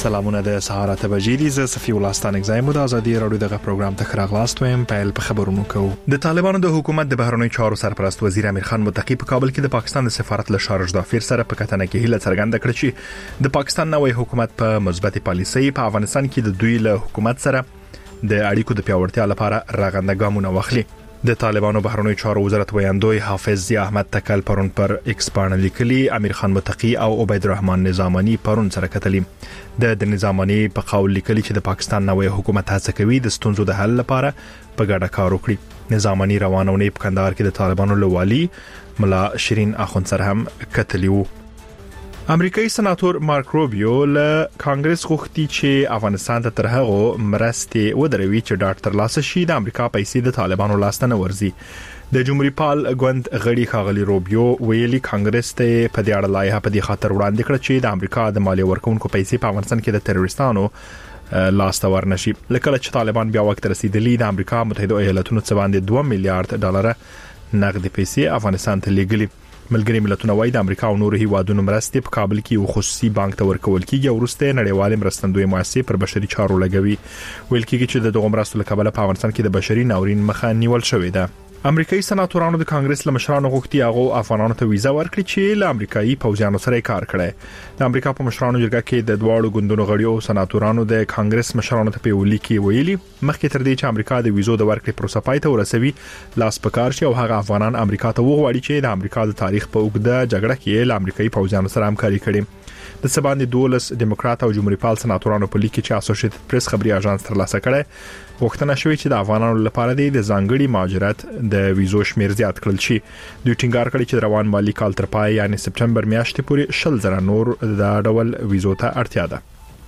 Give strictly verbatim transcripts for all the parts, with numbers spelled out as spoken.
سلامونه د سهار اته بجې دي. زه صفي الله ستانک زایم د ازادي رادیو دغه پروګرام ته خراغلاست ویم. پیل په خبرونو کوو. د طالبانو د حکومت د بهرنیو چارو سرپرست وزیر امیر خان متقی په کابل کې د پاکستان د سفارت له شارج دافیر سره په کتنه کې هیله څرګنده کړې چې د پاکستان نوې حکومت په مثبت پالیسۍ په افغانستان کې د دوی له حکومت سره د اړیکو د پیاوړتیا لپاره راغنده ګامونه واخلي. د طالبانو بهرنیو چارو وزارت ویاندوی حافظ ضیا احمد تکل پرون پر ایکس باندې لیکلي امیر خان متقی او عبید الرحمن نظامانی پرون سره کتلي. د د نظامانی په قول لیکلي چې د پاکستان نوې حکومت هڅه کوي د ستونزو د حل لپاره په ګډه کار وکړي. نظامانی روانونه په کندهار کې د طالبانو لوالي ملا شیرین اخوند سره هم کتلي وو. امریکایي سناتور مارک روبیو له کانګرس غوښتي چې افغانستان ته تر هغه مرستې ودروي چې ډاکټر لاسه شي د امریکا پیسې د طالبانو لاستنه ورزي. د جمهوریت پال ګوند غړي خاغلی روبیو ویلي کانګرس ته په دې اړه لایحه په دې خاطر وړاندې کړ چې د امریکا د مالیه ورکونکو پیسې په افغانستان کې د تروریستانو لاسته ورنشي. لکه چې طالبان بیا وخت رسیدلی د امریکا متحده ایالاتونو څخه باندې دوه میلیارډ ډالر نقد پیسې افغانستان ته لیږلي. ملګری ملتونه وايي د امریکا او نورو هیوادونو مرستې په کابل کې یو خصوصي بانک ته ورکول کیږي او وروسته نړیوال مرستندوی مؤسسې پر بشري چارو لګوي. ویل کیږي چې د دغه مرستو لپاره په افغانستان کې د بشري ناورین مخه نیول شوې ده. امریکایي سناتورانو د کانګرس له مشرانو غوښتي هغه افغانانو ته ویزا ورکړي چې له امریکایي پوځیانو سره کار کړي. د امریکا په مشرانو جرګه کې د دواړو ګوندونو غړي او سناتورانو د کانګرس مشرانو ته په ولیکي ویلي مخکې تر دې چې امریکا د ویزو د ورکړې پروسه پای ته ورسوي لاس پکار شي او هغه افغانان امریکا ته وغواړي چې د امریکا د تاریخ په اوږده جګړه کې له امریکایي پوځیانو سره همکاري کړي. د سباندې دولس دیموکرات او جمهوریت پال سناتورانو په لیکي چې اسوسییټډ پریس خبري اژانس ترلاسه کړي وختونه شوی چې د افغانانو لپاره د ځانګړي مهاجرت د ویزو شمیر زیات کړل شي. دوی ټینګار کړی چې روان مالی کال تر پای یعنی سپټمبر میاشتې پورې شل زره نور د ډول ویزو ته اړتیا ده.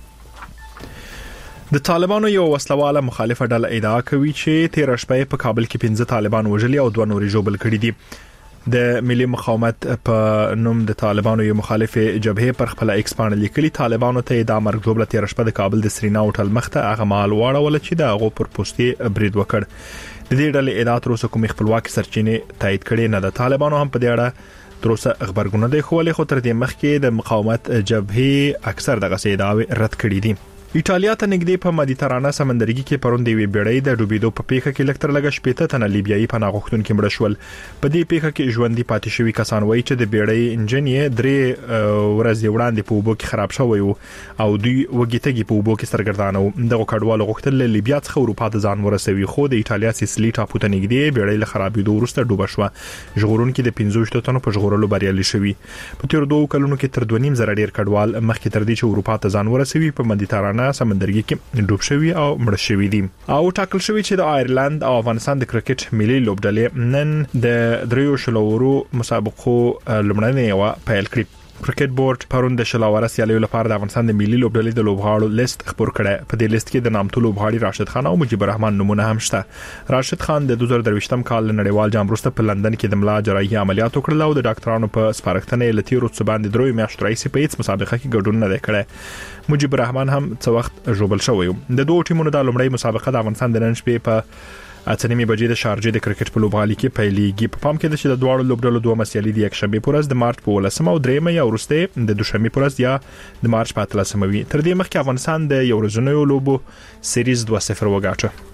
د طالبانو یو وسلواله مخالفه ډله ادعا کوي چې تیر شپه په کابل کې پنځه طالبان وژلي او دوه نورې ژوبل کړي دي. د ملي مقاومت په نوم د طالبانو یو مخالف جبهه پر خپل ایکس باندې لیکلي طالبانو ته د امر جوړه تیر شپه د کابل د سرینا هوټل مخته هغه مال واړول چې د هغه پر پوسټي برید وکړ. د دې ډلې ادعا تر اوسه کومې خپلواکي سرچینې تایید کړي نه. د طالبانو هم په دې اړه تر اوسه خبرګون نه دی خولې خو تر دې مخکې د مقاومت جبهه اکثر دغه ادعاوې رد کړې دي. ایټالیا ته نږدې په مدیترانه سمندرګي کې پرون دی وی بیړۍ د ډوبېدو په پیښه کې لکتر لګش پېته تنه لیبیایي پناه غوښتونکو مړ شول. په دې پیښه کې ژوندۍ پاتې شوی کسان وایي چې د بیړۍ انجن یې درې ورځې وړاندې په اوبو کې خراب شوی و او دوی وګیتګي په اوبو کې سرګردانه و. دغه کډوالو غوښتل له لیبیا څخه اروپا ته ځان ورسوي خو د ایټالیا سیسلی ټاپو ته نږدې بیړۍ له خرابېدو وروسته ډوبه شوه. ژغورونکو د پنځه تنو په ژغورلو بریالي شوي. په تیر دوه کلونو کې تر دوه نیم زره ډیر کډوال مخکې تر دې چې اروپا ته ځان ورسوي په مدیترانه سمندرګي کې ډوب شوی او مړ شوی دي. او ټاکل شوی چې د آیرلند او افغانستان د کرکټ ملي لوبډلې نن د دریو شلورو مسابقو لومړنۍ وا پیل کړې. کرکټ بورډ پرون د شلاوره سیالیو لپاره د افغانستان د ملي لوبډلې د لوبغاړو لیست خبر کړه. په دې لیست کې د نامتو لوبغاړي راشد خان او مجيب الرحمن نمونه هم شته. راشد خان د دوه زره درویشتم کال نړیوال جام وروسته په لندن کې د ملا جراحي عملیات وکړل او د ډاکټرانو په سپارښتنې لتي روت باندې دروي میاشتې راځي په هیڅ مسابقه کې ګډون نه کړي. مجيب الرحمن هم څو وخت ژوبل شوی. د دوه ټیمونو د لومړۍ مسابقه د افغانستان د نن شپې په اته نیمه بجې د شارجې د کرکټ په لوبغالي کې پیلېږي. په پام کې ده چې د دواړو لوبډلو دوه مسیالي د یک شنبه پر ورځ د مارچ په ولسمه او درېمه یا ورسته د دوشنبه پر ورځ یا د مارچ په اتلسمه وي. تر دې مخکې افغانستان د یو ورځنیو لوبو سیریز دوه صفر وګاټه.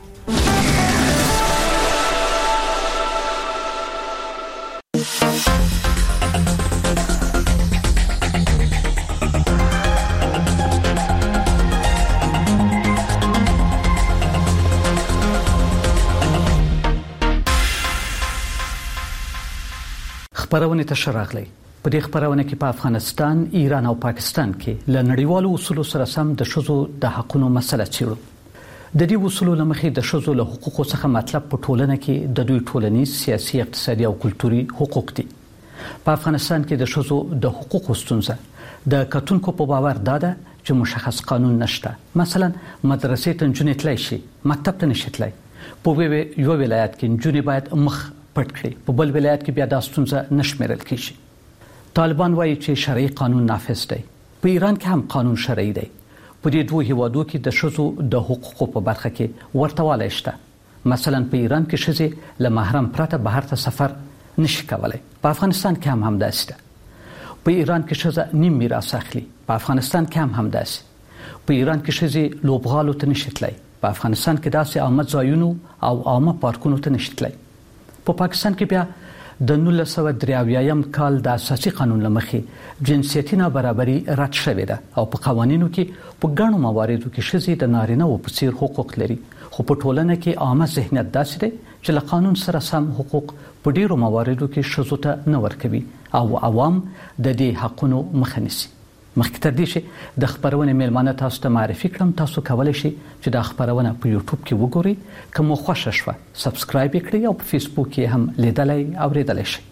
خبرونه ته شراغلي. په دې خبرونه کې په افغانستان، ایران او پاکستان کې ل نړیوالو اصولو سره سم د شذو د حقوقو مسله چیرو. د دې اصولو لمخې د شذو له حقوقو څخه مطلب په ټولنه کې د دوی ټولنیز، سیاسي، اقتصادي او کلتوري حقوق دي. په افغانستان کې د شذو د حقوقو ستونزه د کتونکو په باور داده چې مشخص قانون نشته. مثلا مدرسې ته نجونې تلای شي، مکتب ته نشي تلای. په یو ولایت کې نجونې باید مخ پټ کړي، په بل ولایت کې بیا د ستونزه نشمیرل کیږي. طالبان وایي چې شرعي قانون نافذ دی. په ایران کې هم قانون شرعي دی. په دې دوه هیوادو کې د شذو د حقوقو په برخه کې ورتهوالی شته. مثلا په ایران کې ښځې له محرم پرته بهر ته سفر نشي کولای. په افغانستان کې هم همداسې ده. په ایران کې ښځه نیم میراث اخلي. په افغانستان کې هم همداسې. په ایران کې ښځې لوبغالو ته نشي تللی، په افغانستان کې داسې عامه ځایونو او عامه پارکونو ته نشي تللی. په پاکستان کې بیا د نولس سوه درې اویایم کال د اساسي قانون له مخې جنسیتي نابرابري رد شوې ده او په قوانینو کې په ګڼو مواردو کې ښځې د نارینه‌وو په څیر حقوق لري، خو په ټولنه کې عامه ذهنیت داسې دی چې له قانون سره سم حقوق په ډیرو مواردو کې ښځو ته نه ورکوي او عوام د دې حقونو مخه نیسي. مخکې تر دې چې د خبرونې میلمانه تاسو ته معرفي کړم، تاسو کولی شئ چې دا خبرونه په یوټیوب کې وګورئ، که مو خوښه شوه سبسکرایب یې کړئ او په فیسبوک کې هم لیدلی او اورېدلی شئ.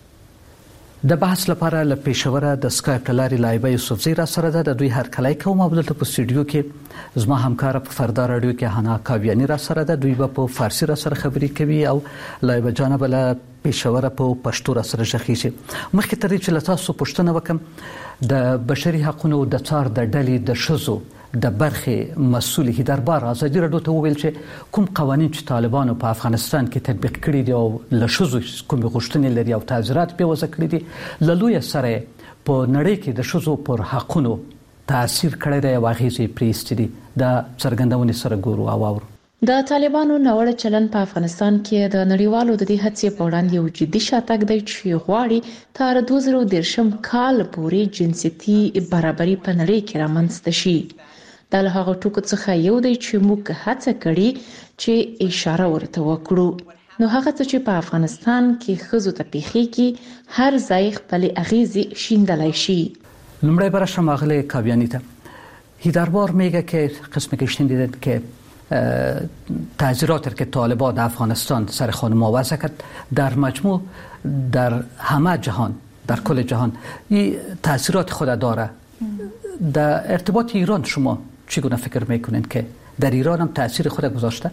د بحث لپاره له پېښوره د سکایپ له لارې لایبه یوسفزۍ را سره ده، د دوی هرکلی کوم. او دلته په سټوډیو کې زما همکاره په فردا راډیو کې حنا کاویاني را سره ده، دوی به په فارسي را سره خبرې کوي او لایبه جانه به له پېښوره په پښتو را سره غږیږي. مخکې تر دې چې له تاسو پوښتنه وکړم، د بشري حقونو د څار د ډلې د ښځو د برخې مسؤل هیدربار ازادي راډیو ته وویل چې کوم قوانین چې طالبانو په افغانستان کې تطبیق کړي دي او له ښځو کوم غوښتنې لري او تعزیرات به وضع کړي دي، له لوی سره په نړۍ کې د ښځو پر حقونو تاثیر کړی دی او اغیزې پرې ایستې دي. د څرګندونې سره ګورو او اورو. د طالبانو ناوړه چلن په افغانستان کې د نړیوالو د دې هڅې په وړاندې یو جدي شاتګ دی چې غواړي تر دوه زره دېرشم کال پورې جنسیتي برابري په نړۍ کې رامنځته شي. دا له هغه ټکو څخه یو دی چې موږ هڅه کړې چې اشاره ورته وکړو. نو هغه څه چې په افغانستان کې ښځو ته پیښیږي هر ځای خپلې اغیزې شیندلی شي. لومړی به راشم آقای کاویانی ته. هیدربار میگه که قسمی که شنیدید که تعزیرات که طالبان در افغانستان سر خانم وضع کرد در مجموع در همه جهان، در کل جهان این تاثیرات خود داره. در ارتباط ایران شما چگونه فکر میکنین که در ایران هم تاثیر خود گذاشته؟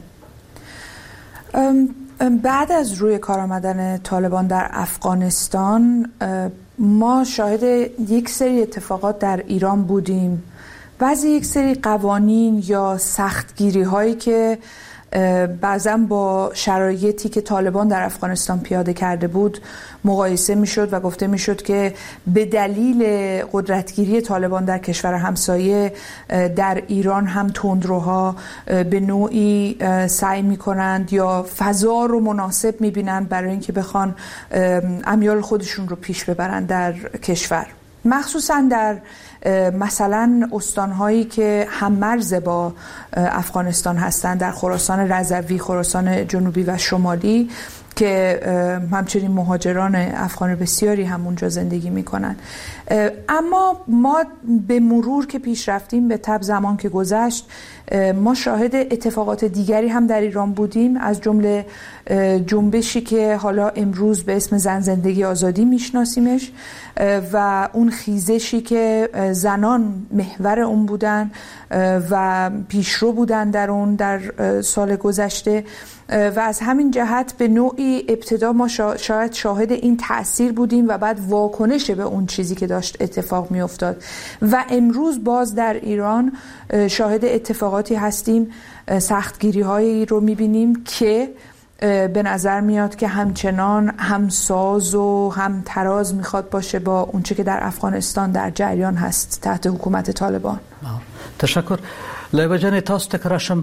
بعد از روی کار آمدن طالبان در افغانستان ما شاهد یک سری اتفاقات در ایران بودیم. بعضی یک سری قوانین یا سختگیری هایی که بعضا با شرایطی که طالبان در افغانستان پیاده کرده بود مقایسه میشد و گفته میشد که به دلیل قدرتگیری طالبان در کشور همسایه در ایران هم تندروها به نوعی سعی میکنند یا فضا رو مناسب میبینند برای اینکه بخوان امیال خودشون رو پیش ببرند در کشور، مخصوصا در مثلا استانهایی که هم مرز با افغانستان هستند، در خراسان رضوی، خراسان جنوبی و شمالی که همچنین مهاجران افغان بسیاری هم اونجا زندگی میکنن. اما ما به مرور که پیش رفتیم، به تبع زمان که گذشت، ما شاهد اتفاقات دیگری هم در ایران بودیم، از جمله جنبشی که حالا امروز به اسم زن زندگی آزادی میشناسیمش و اون خیزشی که زنان محور اون بودن و پیشرو بودن در اون در سال گذشته و از همین جهت به نوعی ابتدا ما شاید شاهد این تأثیر بودیم و بعد واکنش به اون چیزی که داشت اتفاق می افتاد و امروز باز در ایران شاهد اتفاقاتی هستیم، سختگیری هایی رو می بینیم که به نظر میاد که همچنان همساز و هم تراز میخواد باشه با اونچه که در افغانستان در جریان هست تحت حکومت طالبان. تشکر. لایبه جان تاسو ته کراشم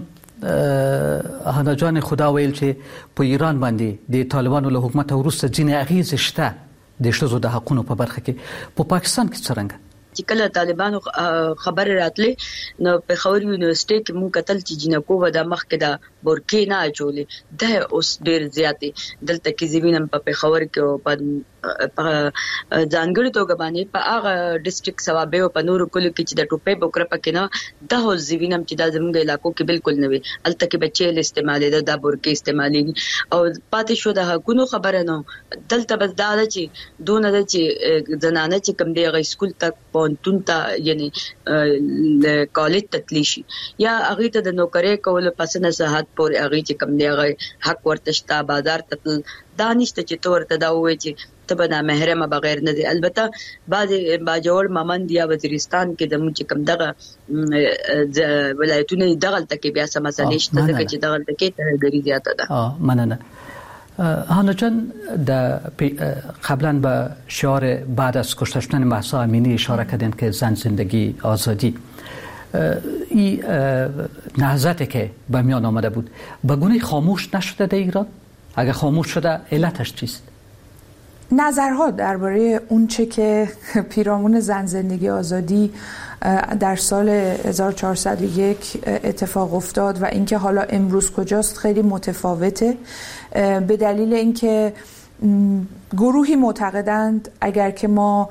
هانا جان خدا ویل چې په ایران باندې د طالبانو له حکومت وروسته ځینې اغیزې شته د ښځو د حقونو په برخه کې، په پاکستان کې څرنګه؟ چې کله طالبانو خبر راتلې نو په خور یونیورسيټي کې مونږ کتل چې جنکو و د مخ کې د بورکینا اچولې ده اوس ډېر زیاتې دلته کې زوینم په خور کې په ځانګړي توګه باندې په هغه ډیسټریکټ سوابه او په نورو کلو کې چې د ټوپې بوکره پکې نه د زوینم چې د زموږ علاقو کې بالکل نه وي، الته کې بچي استعمالي د بورکې استعمالي او پاتې شو د حقونو خبره نه دلته بس دا چې دونه د چې زنانه چې کم دی غي سکول تک پونتون ته یعنی کالج تتلی شي یا هغه ته د نوکری کول پس نه صحت پورې هغه چې کم دی هغه حق ورته شته، بازار ته دانشته چې تور ته دا وایي چې ته به محرمه بغیر نه دی. البته بعض باجوړ ممند یا وزیرستان کې د موږ کم دغه ولایتونه دغه تکي بیا سم مسلې شته ځکه چې دغه تکي ترګری زیاته ده. اه مننه. هانا جان در قبلا به شعار بعد از کشته شدن مهسا امینی اشاره کردن که زن زندگی آزادی، این نهضتی که به میان آمده بود به گونه خاموش نشده در ایران؟ اگر خاموش شده علتش چیست؟ نظرها درباره اون چه که پیرامون زن زندگی آزادی در سال هزار و چهارصد و یک اتفاق افتاد و اینکه حالا امروز کجاست خیلی متفاوته، به دلیل اینکه گروهی معتقدند اگر که ما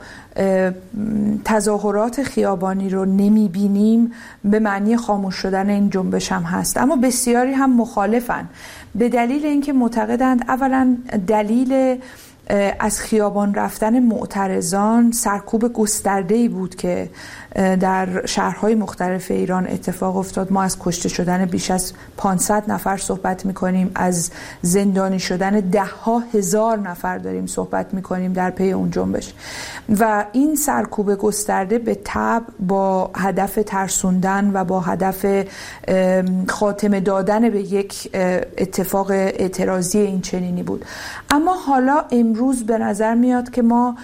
تظاهرات خیابانی رو نمی بینیم به معنی خاموش شدن این جنبش هم هست، اما بسیاری هم مخالفن، به دلیل اینکه معتقدند اولا دلیل از خیابان رفتن معترضان سرکوب گسترده‌ای بود که در شهرهای مختلف ایران اتفاق افتاد. ما از کشته شدن بیش از پانصد نفر صحبت می‌کنیم، از زندانی شدن ده ها هزار نفر داریم صحبت می‌کنیم در پی اون جنبش و این سرکوب گسترده به تبع با هدف ترسوندن و با هدف خاتمه دادن به یک اتفاق اعتراضی این چنینی بود. اما حالا امروز به نظر میاد که ما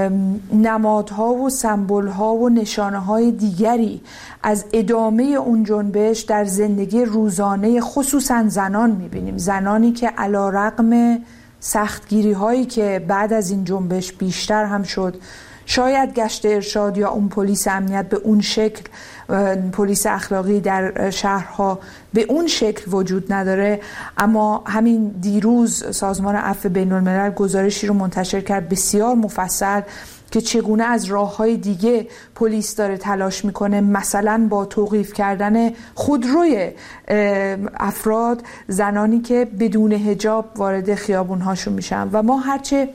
نمادها و سمبول‌ها و نشانه‌های دیگری از ادامه اون جنبش در زندگی روزانه خصوصا زنان می‌بینیم، زنانی که علی‌رغم سختگیری‌هایی که بعد از این جنبش بیشتر هم شد، شاید گشت ارشاد یا اون پلیس امنیت به اون شکل، پلیس اخلاقی در شهرها به اون شکل وجود نداره، اما همین دیروز سازمان عفو بین الملل گزارشی رو منتشر کرد بسیار مفصل که چگونه از راه‌های دیگه پلیس داره تلاش میکنه، مثلا با توقیف کردن خودروی افراد، زنانی که بدون حجاب وارد خیابون‌هاشون میشن. و ما هرچه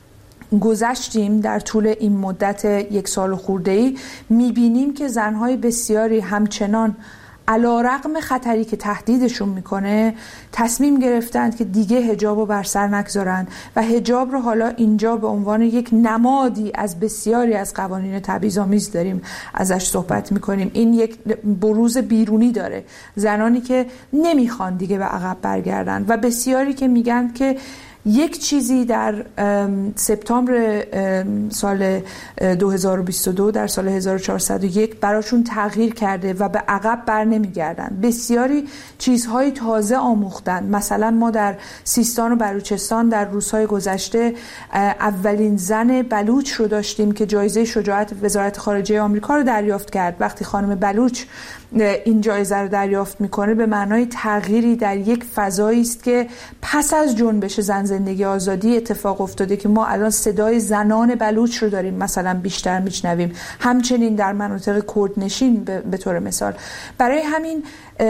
گذشتیم در طول این مدت یک سال خورده‌ای میبینیم که زنهای بسیاری همچنان علی‌رغم خطری که تهدیدشون میکنه تصمیم گرفتند که دیگه حجاب رو بر سر نگذارن و حجاب رو حالا اینجا به عنوان یک نمادی از بسیاری از قوانین تبعیض‌آمیز داریم ازش صحبت میکنیم. این یک بروز بیرونی داره، زنانی که نمیخوان دیگه به عقب برگردن و بسیاری که میگن که یک چیزی در سپتامبر سال دو هزار و بیست و دو در سال هزار و چهارصد و یک براشون تغییر کرده و به عقب بر نمیگردن. بسیاری چیزهای تازه آموختن. مثلا ما در سیستان و بلوچستان در روزهای گذشته اولین زن بلوچ رو داشتیم که جایزه شجاعت وزارت خارجه آمریکا رو دریافت کرد. وقتی خانم بلوچ این جایزه رو دریافت میکنه به معنای تغییری در یک فضایی است که پس از جنبش زن زندگی آزادی اتفاق افتاده که ما الان صدای زنان بلوچ رو داریم مثلا بیشتر میشنویم، همچنین در مناطق کردنشین به طور مثال. برای همین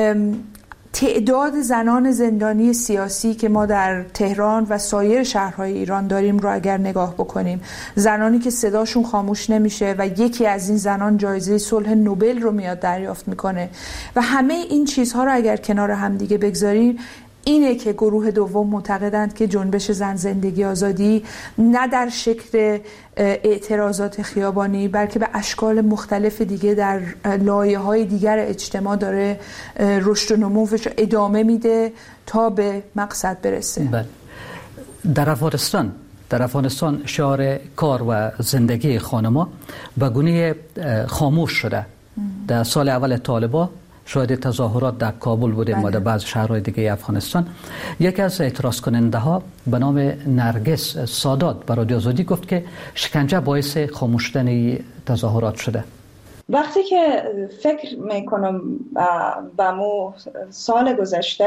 تعداد زنان زندانی سیاسی که ما در تهران و سایر شهرهای ایران داریم رو اگر نگاه بکنیم، زنانی که صداشون خاموش نمیشه و یکی از این زنان جایزه صلح نوبل رو میاد دریافت میکنه و همه این چیزها رو اگر کنار هم دیگه بگذاریم، اینه که گروه دوم معتقدند که جنبش زن زندگی آزادی نه در شکل اعتراضات خیابانی بلکه به اشکال مختلف دیگه در لایه‌های دیگر اجتماع داره رشد و نموش ادامه میده تا به مقصد برسه. بله. در افغانستان در افغانستان شعار کار و زندگی خانم‌ها به گونه خاموش شده. در سال اول طالبان شاید تظاهرات در کابل بودیم و در بعض شهرهای دیگه افغانستان. یکی از اعتراض کننده ها به نام نرگس سادات به رادیو آزادی گفت که شکنجه باعث خاموش شدن تظاهرات شده. وقتی که فکر میکنم به مو سال گذشته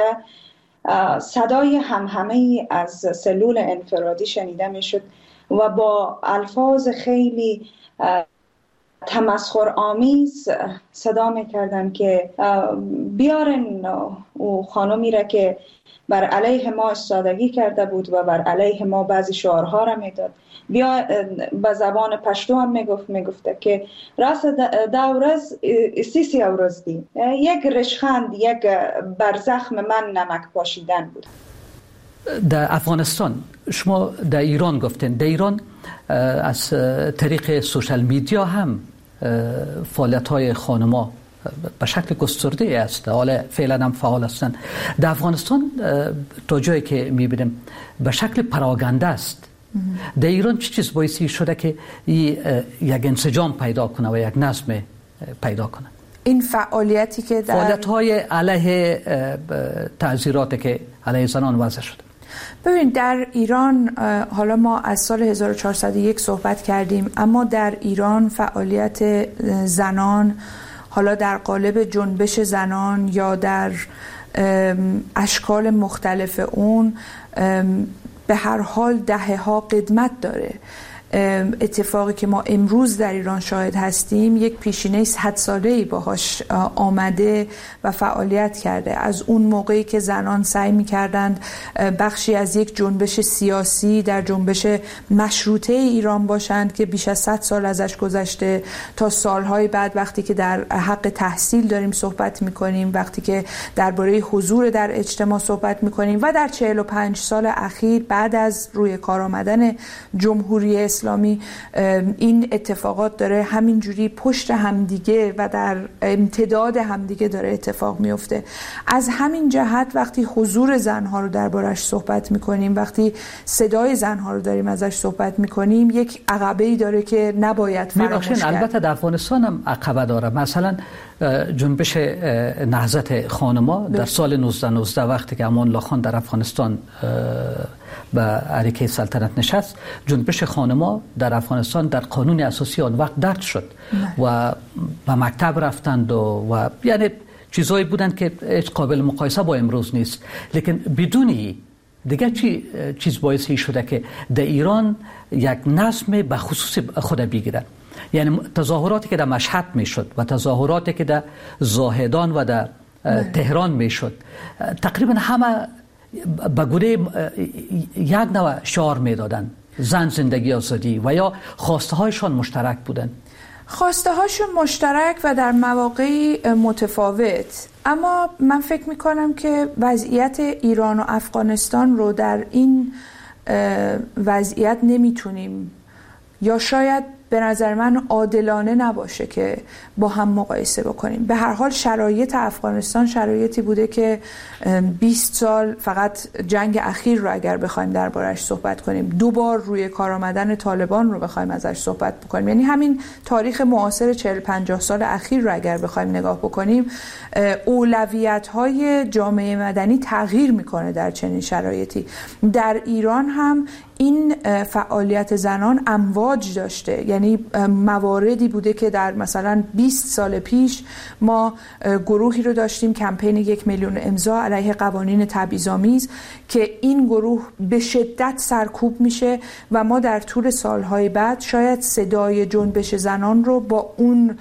صدای همهمه از سلول انفرادی شنیده میشد و با الفاظ خیلی تمسخر آمیز صدا میکردن که بیارن او خانمی را که بر علیه ما استادگی کرده بود و بر علیه ما بعضی شعارها را میداد، بیا به زبان پشتو هم میگفت میگفته که راست دورز سیسی اورز دی، یک رشخند یک بر زخم من نمک پاشیدن بود. در افغانستان شما در ایران گفتین، در ایران از طریق سوشال میدیا هم فعالیت‌های خانم‌ها به شکل گسترده است، حالا فعلا هم فعال هستند. در افغانستان تا جایی که می‌بینیم به شکل پراگنده است. در ایران چه چیز باعثی شده که یک انسجام پیدا کنه و یک نظم پیدا کنه؟ این فعالیتی که در فعالیت‌های علیه تعزیراتی که علیه زنان وضع شده. ببین در ایران، حالا ما از سال هزار و چهارصد و یک صحبت کردیم، اما در ایران فعالیت زنان، حالا در قالب جنبش زنان یا در اشکال مختلف اون، به هر حال دهه ها قدمت داره. اتفاقی که ما امروز در ایران شاهد هستیم یک پیشینه صد ساله‌ای باهاش آمده و فعالیت کرده. از اون موقعی که زنان سعی می‌کردند بخشی از یک جنبش سیاسی در جنبش مشروطه ایران باشند که بیش از صد سال ازش گذشته، تا سالهای بعد وقتی که در حق تحصیل داریم صحبت می‌کنیم، وقتی که درباره حضور در اجتماع صحبت می‌کنیم و در چهل و پنج سال اخیر بعد از روی کار آمدن جمهوری اسلامی، این اتفاقات داره همینجوری پشت همدیگه و در امتداد همدیگه داره اتفاق میفته. از همین جهت وقتی حضور زنها رو دربارش صحبت میکنیم، وقتی صدای زنها رو داریم ازش صحبت میکنیم، یک عقبه‌ای داره که نباید فراموش کرد. البته در افغانستان هم عقبه داره. مثلا جنبش نهضت خانما در سال نوزده نوزده وقتی که امان الله خان در افغانستان به عریکه سلطنت نشست، جنبش خانما در افغانستان در قانون اساسی آن وقت درج شد و به مکتب رفتند و, و یعنی چیزایی بودند که هیچ قابل مقایسه با امروز نیست. لیکن بدونی دیگه چی چیز باعثی شده که در ایران یک نظم به خصوص خود بگیره. یعنی تظاهراتی که در مشهد میشد و تظاهراتی که در زاهدان و در تهران میشد، تقریبا همه به گونه یک نوع شعار میدادن، زن زندگی آزادی، و یا خواسته هایشان مشترک بودن. خواسته هاشون مشترک و در مواقعی متفاوت، اما من فکر میکنم که وضعیت ایران و افغانستان رو در این وضعیت نمیتونیم، یا شاید به نظر من عادلانه نباشه که با هم مقایسه بکنیم. به هر حال شرایط افغانستان شرایطی بوده که بیست سال، فقط جنگ اخیر رو اگر بخوایم دربارش صحبت کنیم، دو بار روی کار آمدن طالبان رو بخوایم ازش صحبت بکنیم، یعنی همین تاریخ معاصر چهل پنجاه سال اخیر رو اگر بخوایم نگاه بکنیم، اولویت‌های جامعه مدنی تغییر میکنه در چنین شرایطی. در ایران هم این فعالیت زنان امواج داشته، یعنی مواردی بوده که در مثلا بیست سال پیش ما گروهی رو داشتیم، کمپین یک میلیون امضا علیه قوانین تبعیض‌آمیز، که این گروه به شدت سرکوب میشه و ما در طول سالهای بعد شاید صدای جنبش زنان رو با اون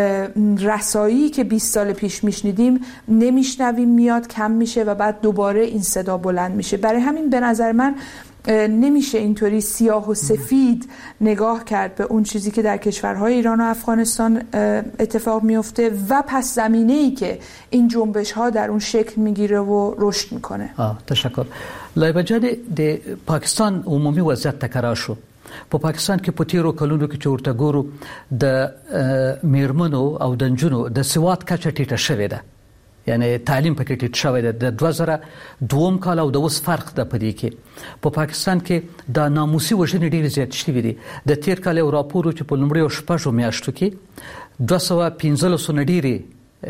رسایی که بیست سال پیش میشنیدیم نمیشنویم، میاد کم میشه و بعد دوباره این صدا بلند میشه. برای همین به نظر من نمیشه اینطوری سیاه و سفید نگاه کرد به اون چیزی که در کشورهای ایران و افغانستان اتفاق میفته و پس زمینه‌ای که این جنبش ها در اون شکل میگیره و رشد میکنه. آه تشکر. لایبه جان د پاکستان عمومی وضعیت تکرار شو. په پاکستان کې په تیرو کلونو کې چې ورته ګورو د میرمنو او د نجونو د سواد کچه ټیټه شوې ده، یعنی تعلیم پکې ټیټ شوی دی. د دوه زره دوم کال او د اوس فرق ده په دې کې. په پاکستان کې د ناموسي وژنې ډېرې زیات شوي دي. د تیر کال یو راپور چې په لومړیو شپږو میاشتو کې دوه سوه پنځلس نه ډېرې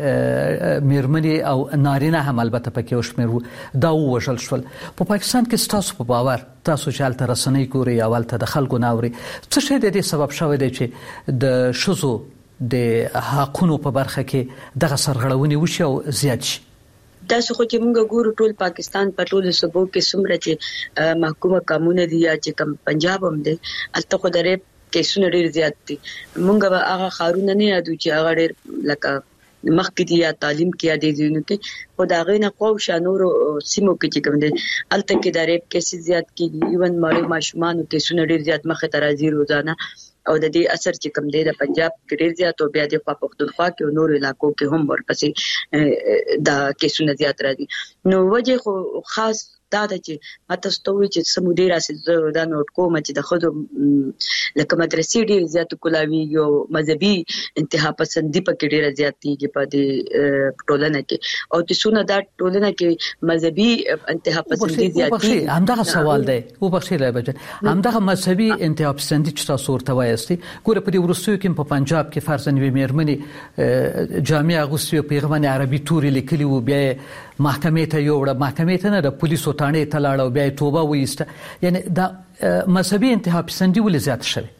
میرمنې او نارینه هم البته پکې وشمېرو دا ووژل شول. په پاکستان کې ستاسو په باور، تاسو چې هلته رسنۍ ګورئ یا هلته د خلکو نه اورئ، څه شی د دې سبب شوی دی چې د ښځو د حقونو په برخه کې دغه سرغړونې وشي او زیات شي؟ تاسو خو چې موږ ګورو ټول پاکستان په ټولو صوبو کې څومره چې محکومه قانون دي یا چې کم پنجاب هم دي، الته خو د ریپ کیسونه ډېر زیات دي. موږ به هغه خارونه نه یادو چې هغه ډېر لکه مخکې دي یا تعلیم کې یا دي ځینو کې، خو د هغې نه خوا شا نورو سیمو کې چې کوم دي الته کې د ریپ کیسې زیات کېږي. ایون مړو ماشومانو کیسونه ډېر زیات مخې ته راځي روزانه، او د دې اثر چې کوم دی د پنجاب کې ډېر زیات او بیا د پښتونخوا کې او نورو علاقو کې هم ورپسې دا کیسونه زیات راځي. نو وجه خو خاص دا چې ماته ستوي چې سمودي راسي دا نوٹ کوم چې د خود لکه مدرسې ډېر زیات کولاوي یو مذهبي انتها پسندي پکې ډېر زیاتېږي په دې ټولنه کې او چې څونه دا ټولنه کې مذهبي انتها پسندي زیاتېږي. همدغه سوال دی او بخښي لایبه همدغه مذهبي انتها پسندي چې تاسو ورته وایستي ګوره په دې ورستیو کې په پنجاب کې فرضاً وي مېرمنې جامع اغوستي او پیغمبر عربي توري لیکلي وو بیا محکمې ته یوړه محکمې ته نه د پولیسو تاڼې ته لاړه او بیا توبه وایسته یعنی دا مذهبي انتها پسندي ولې زیات شوی؟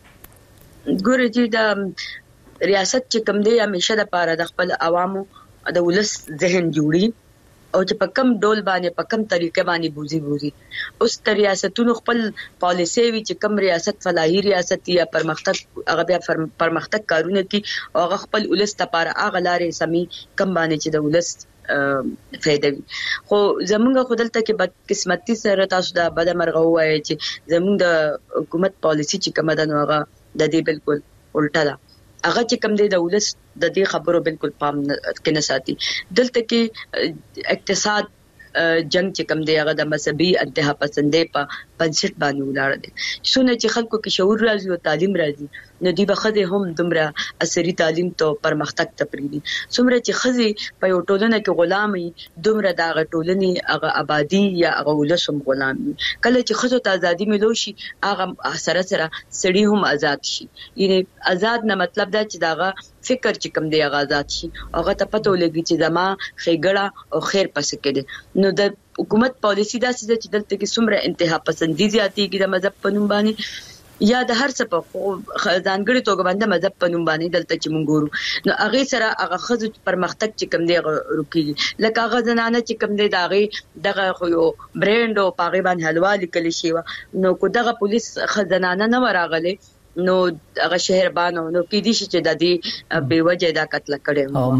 ګوره چې د ریاست چې کوم دی همیشه د پاره د خپل عوامو د ولس ذهن جوړي او چې په کم ډول باندې په کم طریقې باندې بوزي بوزي اوس تر ریاستونو خپل پالیسي وی چې کم ریاست فلاحي ریاست یا پرمختګ هغه بیا پرمختګ کارونه کوي او هغه خپل ولس لپاره هغه لارې سمي کم باندې چې د ولس فائدہ وي. خو زمونږ خودلته کې بد قسمتي سره تاسو دا بد مرغه وایي چې زمونږ د حکومت پالیسي چې کومه ده نو هغه د دې بالکل الټا ده. هغه چې کوم دی د ولس د دې خبرو بالکل پام کې نه ساتي. دلته کې اقتصاد جنگ چې کوم دی هغه د مذهبي انتها پسندۍ په پنځټ باندې ولاړ دي. څونه چې خلکو کې شعور راځي او تعلیم راځي نو دی به خدای هم دومره عصري تعلیم ته پرمختګ تپریدي. څومره چې خزي په یو ټولنه کې غلامي دومره دا غټولنې هغه آبادی یا هغه ولسم غلامي. کله چې خزو ته ازادي ملو شي هغه سره سره سړي هم آزاد شي. یعنی آزاد نه مطلب دا چې داغه فکر چې کوم دی هغه آزاد شي هغه ته پته ولګي چې زما خېګړه او خیر پس کېده. نو د حکومت پالیسی دا چې دلته کې څومره انتها پسندي زیاتېږي د مذهب په نوم باندې یا د هر څه په ځانګړي توګه باندې مذهب په نوم باندې دلته چې مونږ ګورو نو هغه سره هغه خزو پرمختګ چې کوم دی روکي لکه هغه زنانه چې کوم دی دا هغه دغه خو یو برند او پاغي باندې حلوا لیکل شي نو کو دغه پولیس خزانه نه وراغله نو هغه شهربانو نو کې دي چې د دې به وجه دا قتل کړي. او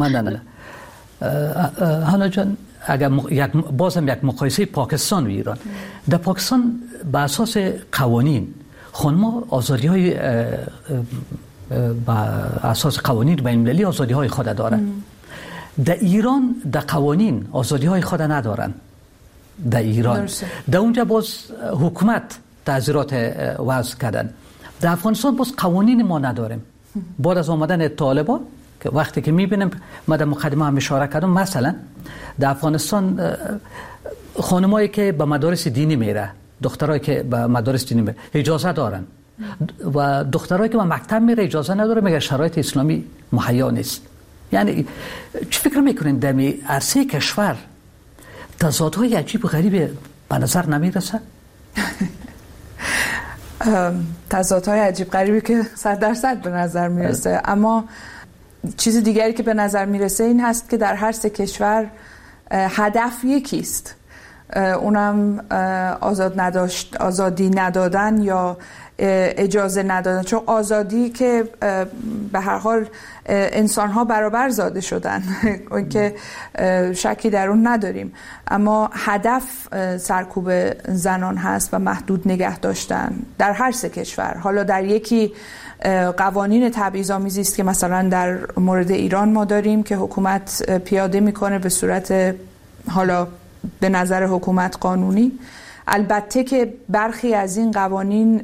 مننه هانا جان اگر یک بازم یک مقایسه پاکستان و ایران در پاکستان به اساس قوانین خانم‌ها آزادی‌های با اساس قوانین بین‌المللی آزادی‌های خود دارند. در ایران در قوانین آزادی‌های خود ندارند. در ایران در اونجا باز حکومت تعزیرات وضع کردن. در افغانستان باز قوانین ما نداریم. بعد از آمدن طالبان که وقتی که می‌بینیم ما در مقدمه هم اشاره کردم مثلا در افغانستان خانمایی که به مدارس دینی میره دخترایی که به مدارس دینی میره اجازه دارن و دخترایی که به مکتب میره اجازه نداره مگر شرایط اسلامی مهیا نیست. یعنی چه فکر میکنین در عرصه کشور تضادهای عجیب و غریب به نظر نمیرسه؟ تضادهای عجیب غریبی که صد درصد به نظر میرسه اما چیز دیگری که به نظر میرسه این هست که در هر سه کشور هدف یکیست اونم آزاد نداشت آزادی ندادن یا اجازه ندادن چون آزادی که به هر حال انسان‌ها برابر زاده شدن که شکی در اون نداریم اما هدف سرکوب زنان هست و محدود نگه داشتن در هر سه کشور. حالا در یکی قوانین تبعیض‌آمیزی است که مثلا در مورد ایران ما داریم که حکومت پیاده میکنه به صورت حالا به نظر حکومت قانونی. البته که برخی از این قوانین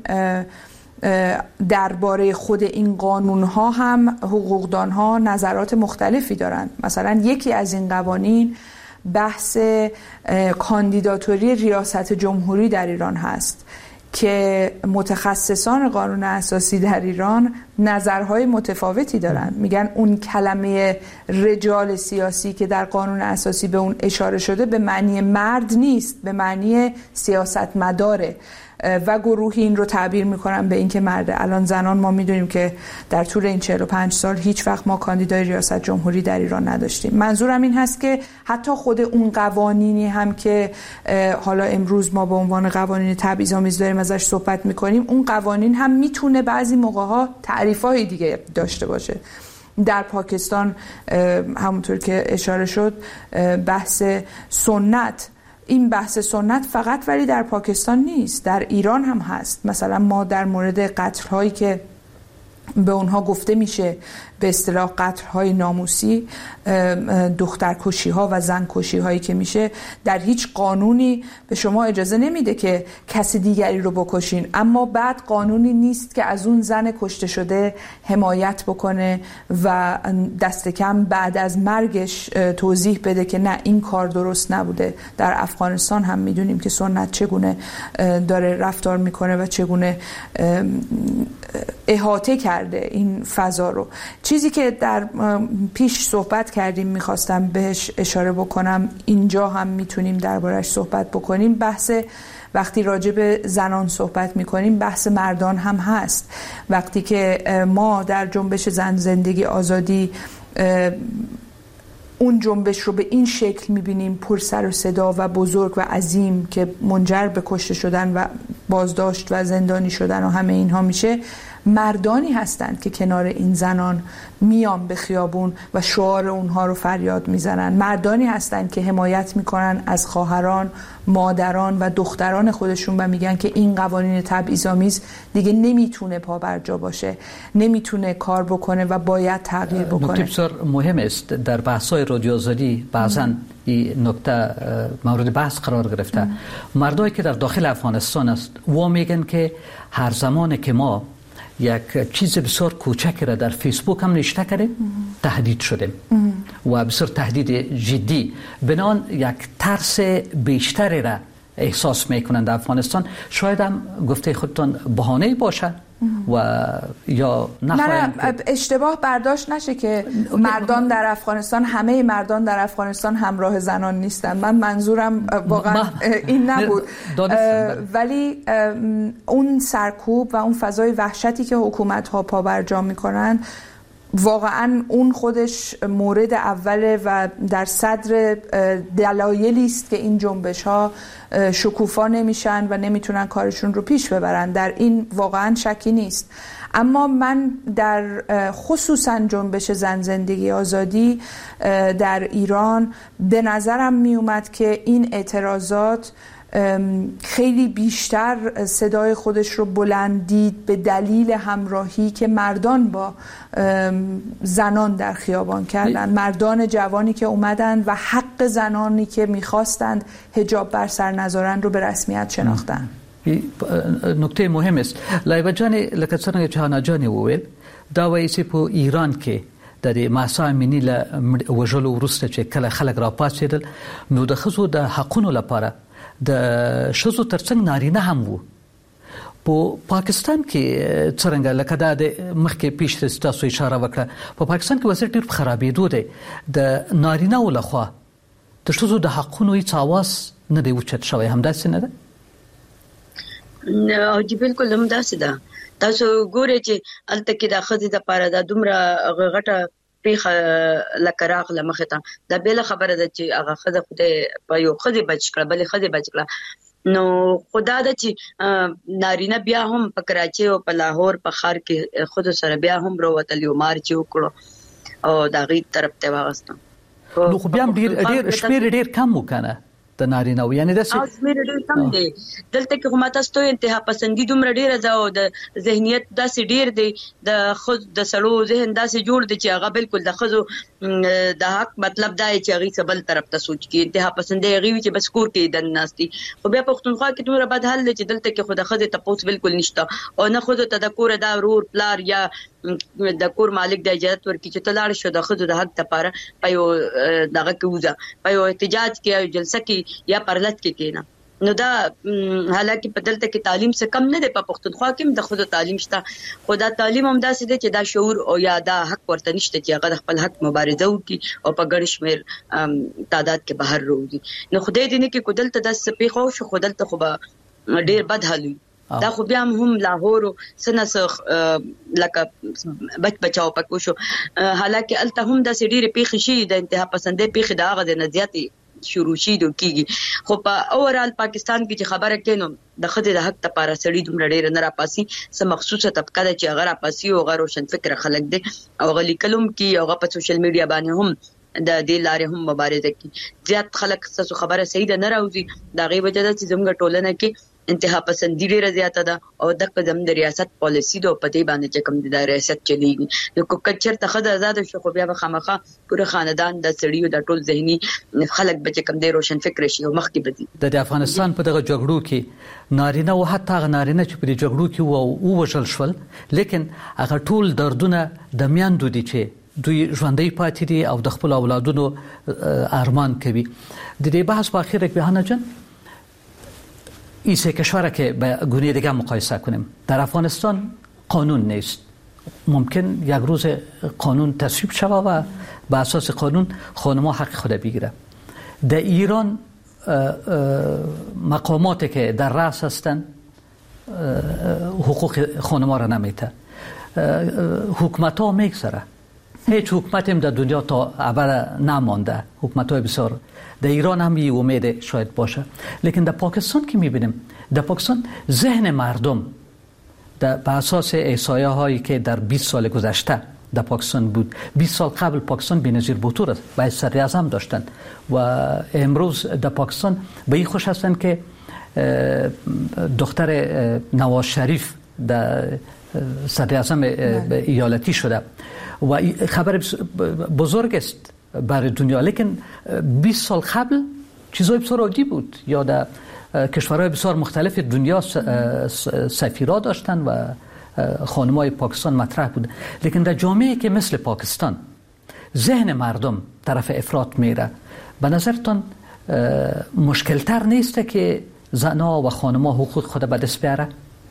درباره خود این قانون‌ها هم حقوقدان‌ها نظرات مختلفی دارند. مثلا یکی از این قوانین بحث کاندیداتوری ریاست جمهوری در ایران هست که متخصصان قانون اساسی در ایران نظرهای متفاوتی دارن. میگن اون کلمه رجال سیاسی که در قانون اساسی به اون اشاره شده به معنی مرد نیست، به معنی سیاستمداره و گروهی این رو تعبیر میکنن به این که مرده. الان زنان ما میدونیم که در طول این چهل و پنج سال هیچ وقت ما کاندیدای ریاست جمهوری در ایران نداشتیم. منظورم این هست که حتی خود اون قوانینی هم که حالا امروز ما به عنوان قوانین تبعیض‌آمیز داریم ازش صحبت میکنیم، اون قوانین هم میتونه بعضی موقع‌ها تعریف‌های دیگه داشته باشه. در پاکستان همونطور که اشاره شد بحث سنت، این بحث سنت فقط ولی در پاکستان نیست، در ایران هم هست. مثلا ما در مورد قتل هایی که به اونها گفته میشه به اصطلاح قتل‌های ناموسی، دخترکشی‌ها و زنکشی‌هایی که میشه، در هیچ قانونی به شما اجازه نمیده که کسی دیگری رو بکشین، اما بعد قانونی نیست که از اون زن کشته شده حمایت بکنه و دست کم بعد از مرگش توضیح بده که نه این کار درست نبوده. در افغانستان هم میدونیم که سنت چگونه داره رفتار میکنه و چگونه احاطه کرده این فضا رو. چیزی که در پیش صحبت کردیم میخواستم بهش اشاره بکنم، اینجا هم میتونیم دربارش صحبت بکنیم، بحث وقتی راجع به زنان صحبت میکنیم بحث مردان هم هست. وقتی که ما در جنبش زن زندگی آزادی اون جنبش رو به این شکل میبینیم، پر سر و صدا و بزرگ و عظیم که منجر به کشته شدن و بازداشت و زندانی شدن و همه اینها میشه، مردانی هستند که کنار این زنان میان به خیابون و شعار اونها رو فریاد میزنن. مردانی هستند که حمایت میکنن از خواهران، مادران و دختران خودشون و میگن که این قوانین تبعیض‌آمیز دیگه نمیتونه پابرجا باشه، نمیتونه کار بکنه و باید تغییر بکنه. نکته بسیار مهم است در بحث‌های رادیو آزادی بعضاً این نکته مورد بحث قرار گرفته. مردایی که در داخل افغانستان است و میگن که هر زمانی که ما یک چیز بسیار کوچکی را در فیسبوک هم نشته کردیم تهدید شدیم و بسیار تهدید جدی، بنان یک ترس بیشتری را احساس میکنند در افغانستان. شاید هم گفته خودتان بهانه باشه و یا نخواهند. نه اشتباه برداشت نشه که مردان در افغانستان، همه مردان در افغانستان همراه زنان نیستن. من منظورم واقعا این نبود، ولی اون سرکوب و اون فضای وحشتی که حکومت ها پابرجا میکنن واقعا اون خودش مورد اوله و در صدر دلایلی است که این جنبش ها شکوفا نمیشن و نمیتونن کارشون رو پیش ببرن. در این واقعا شکی نیست. اما من در خصوصا جنبش زن زندگی آزادی در ایران به نظرم می اومد که این اعتراضات خیلی بیشتر صدای خودش رو بلندید به دلیل همراهی که مردان با زنان در خیابان کردن، مردان جوانی که اومدن و حق زنانی که میخواستند حجاب بر سر نذارن رو به رسمیت شناختن. نکته مهم است. لایبا جان لکه څنګه چې هانا جان وویل دا وایي چې په ایران کې د ماسا امینی له وژلو وروسته چې کله خلک راپاڅېدل نو د ښځو د حقونو لپاره د ښځو ترڅنګ نارینه هم وو. په پاکستان کې څرنګه لکه دا د مخکې پیش رسي تاسو اشاره وکړه، په پاکستان کې وضعیت ډېر خرابېدو دی. د نارینه‌و لخوا د ښځو د حقونو هیڅ اواز نه دی اوچت شوی، همداسې نه ده؟ او دی بالکل همداسې ده. تاسو ګورئ چې هلته کې د ښځې دپاره دا دومره غټه پیښه لکه راغله مخې ته، دا بېله خبره ده چې هغه ښځه خدای په یو ښځې بچ کړه، بلې ښځې بچ کړه. نو خدا ده چې نارینه بیا هم په کراچۍ او په لاهور په ښار کې ښځو سره بیا هم راوتل، یو مارچ یې وکړو او د هغې طرف ته یې واغستم. نو خو بیا هم ډېر شمېر ډېر کم و که نه د نارینه‌و، یعنې داسې شمېر ډېر کم دی. دلته کې خو ما تاسو ته انتها پسندي دومره ډېره ده او د ذهنیت داسې ډېر دی، د ښځو د سړو ذهن داسې جوړ دی چې هغه بالکل د ښځو د حق مطلب دا دی چې هغې څه بل طرف ته سوچ کړي. انتها پسندي هغې وي چې بس کور کې دن ناست دي. خو بیا پښتونخوا کې دومره بد حال دی چې دلته کې خو د ښځې تپوس بالکل نشته او نه ښځو ته د کوره دا ورور پلار یا د کور مالک د اجازت ورکړي چې ته لاړ شو د ښځو د حق دپاره په یو دغه کې وځه، په یو احتجاج کې او جلسه کې یا پرلط کې کېنه. نو دا حالانکه په دلته کې تعلیم څه کم نه دی، په پښتونخوا کې هم د ښځو تعلیم شته، خو دا تعلیم هم داسې دی چې دا شعور او یا دا حق ورته نشته چې هغه د خپل حق مبارزه وکړي او په ګڼ شمېر تعداد کې بهر راوځي. نو خدای دې نه کړي که دلته داسې څه پېښه وشو، خو دلته خو به ډېر بد حال وي. دا خو بیا هم لاهور او څه نه څه لکه بچ بچاو پکې وشو، حالانکه هلته هم داسې ډېرې پېښې شوي د انتها پسندۍ پېښې د هغه د نه زیاتې شروع شي دو کیږي. خو په اورال پاکستان کې چې خبره کینو د ښځې د حق لپاره سړي دومره ډېر نه راپاسي، څه مخصوصه طبقه ده چې هغه راپاسي او هغه روشن فکره خلک دي او هغه لیکلم کې هغه په سوشل میډیا باندې هم د دې لارې هم مبارزه کوي. زیات خلک څه خبره صحیح ده نه راوځي، د هغې وجه ده چې زموږ ټولنه کې انتها پسندي ډیره زیاته ده او د قدم د ریاست پالیسی د پدې باندې چې کوم د ریاست چلیږي نو کوکچر ته خد آزاد شو خو بیا به خامخه پوره خاندان د سړیو د ټول ذهني خلک به کوم د روشن فکر شي او مخکې بدی د افغانستان په دغه جګړو کې نارینه او حتی نارینه چې په جګړو کې وو او وژل شول لیکن هغه ټول دردونه د میاندو دي چې دوی ژوندۍ پاتې دي او د خپل اولادونو ارمان کوي د دې بحث په اخر کې بهانه جان این سه کشور که به گونه دیگه مقایسه کنیم در افغانستان قانون نیست ممکن یک روز قانون تصویب شود و به اساس قانون خانم‌ها حق خود بگیره در ایران مقاماتی که در رأس هستند حقوق خانم‌ها را نمیده حکومت ها میگذره هیچ حکومتی در دنیا تا ابد نمانده حکومت های بسیار در ایران هم یه امید شاید باشه لیکن در پاکستان که میبینیم در پاکستان ذهن مردم در بر اساس احصایه هایی که در بیست سال گذشته در پاکستان بود بیست سال قبل پاکستان بی‌نظیر بطور است و صدر اعظم داشتند و امروز در پاکستان به این خوش هستند که دختر نواز شریف در صدر اعظم ایالتی شده و خبر بزرگ است برای دنیا لیکن بیست سال قبل چیزای بسیار عادی بود یا در کشورهای بسیار مختلف دنیا سفیرا داشتن و خانمای پاکستان مطرح بود لیکن در جامعه که مثل پاکستان ذهن مردم طرف افراط میره به نظرتان مشکلتر نیست که زنها و خانمها حقوق خود به دست بیاره؟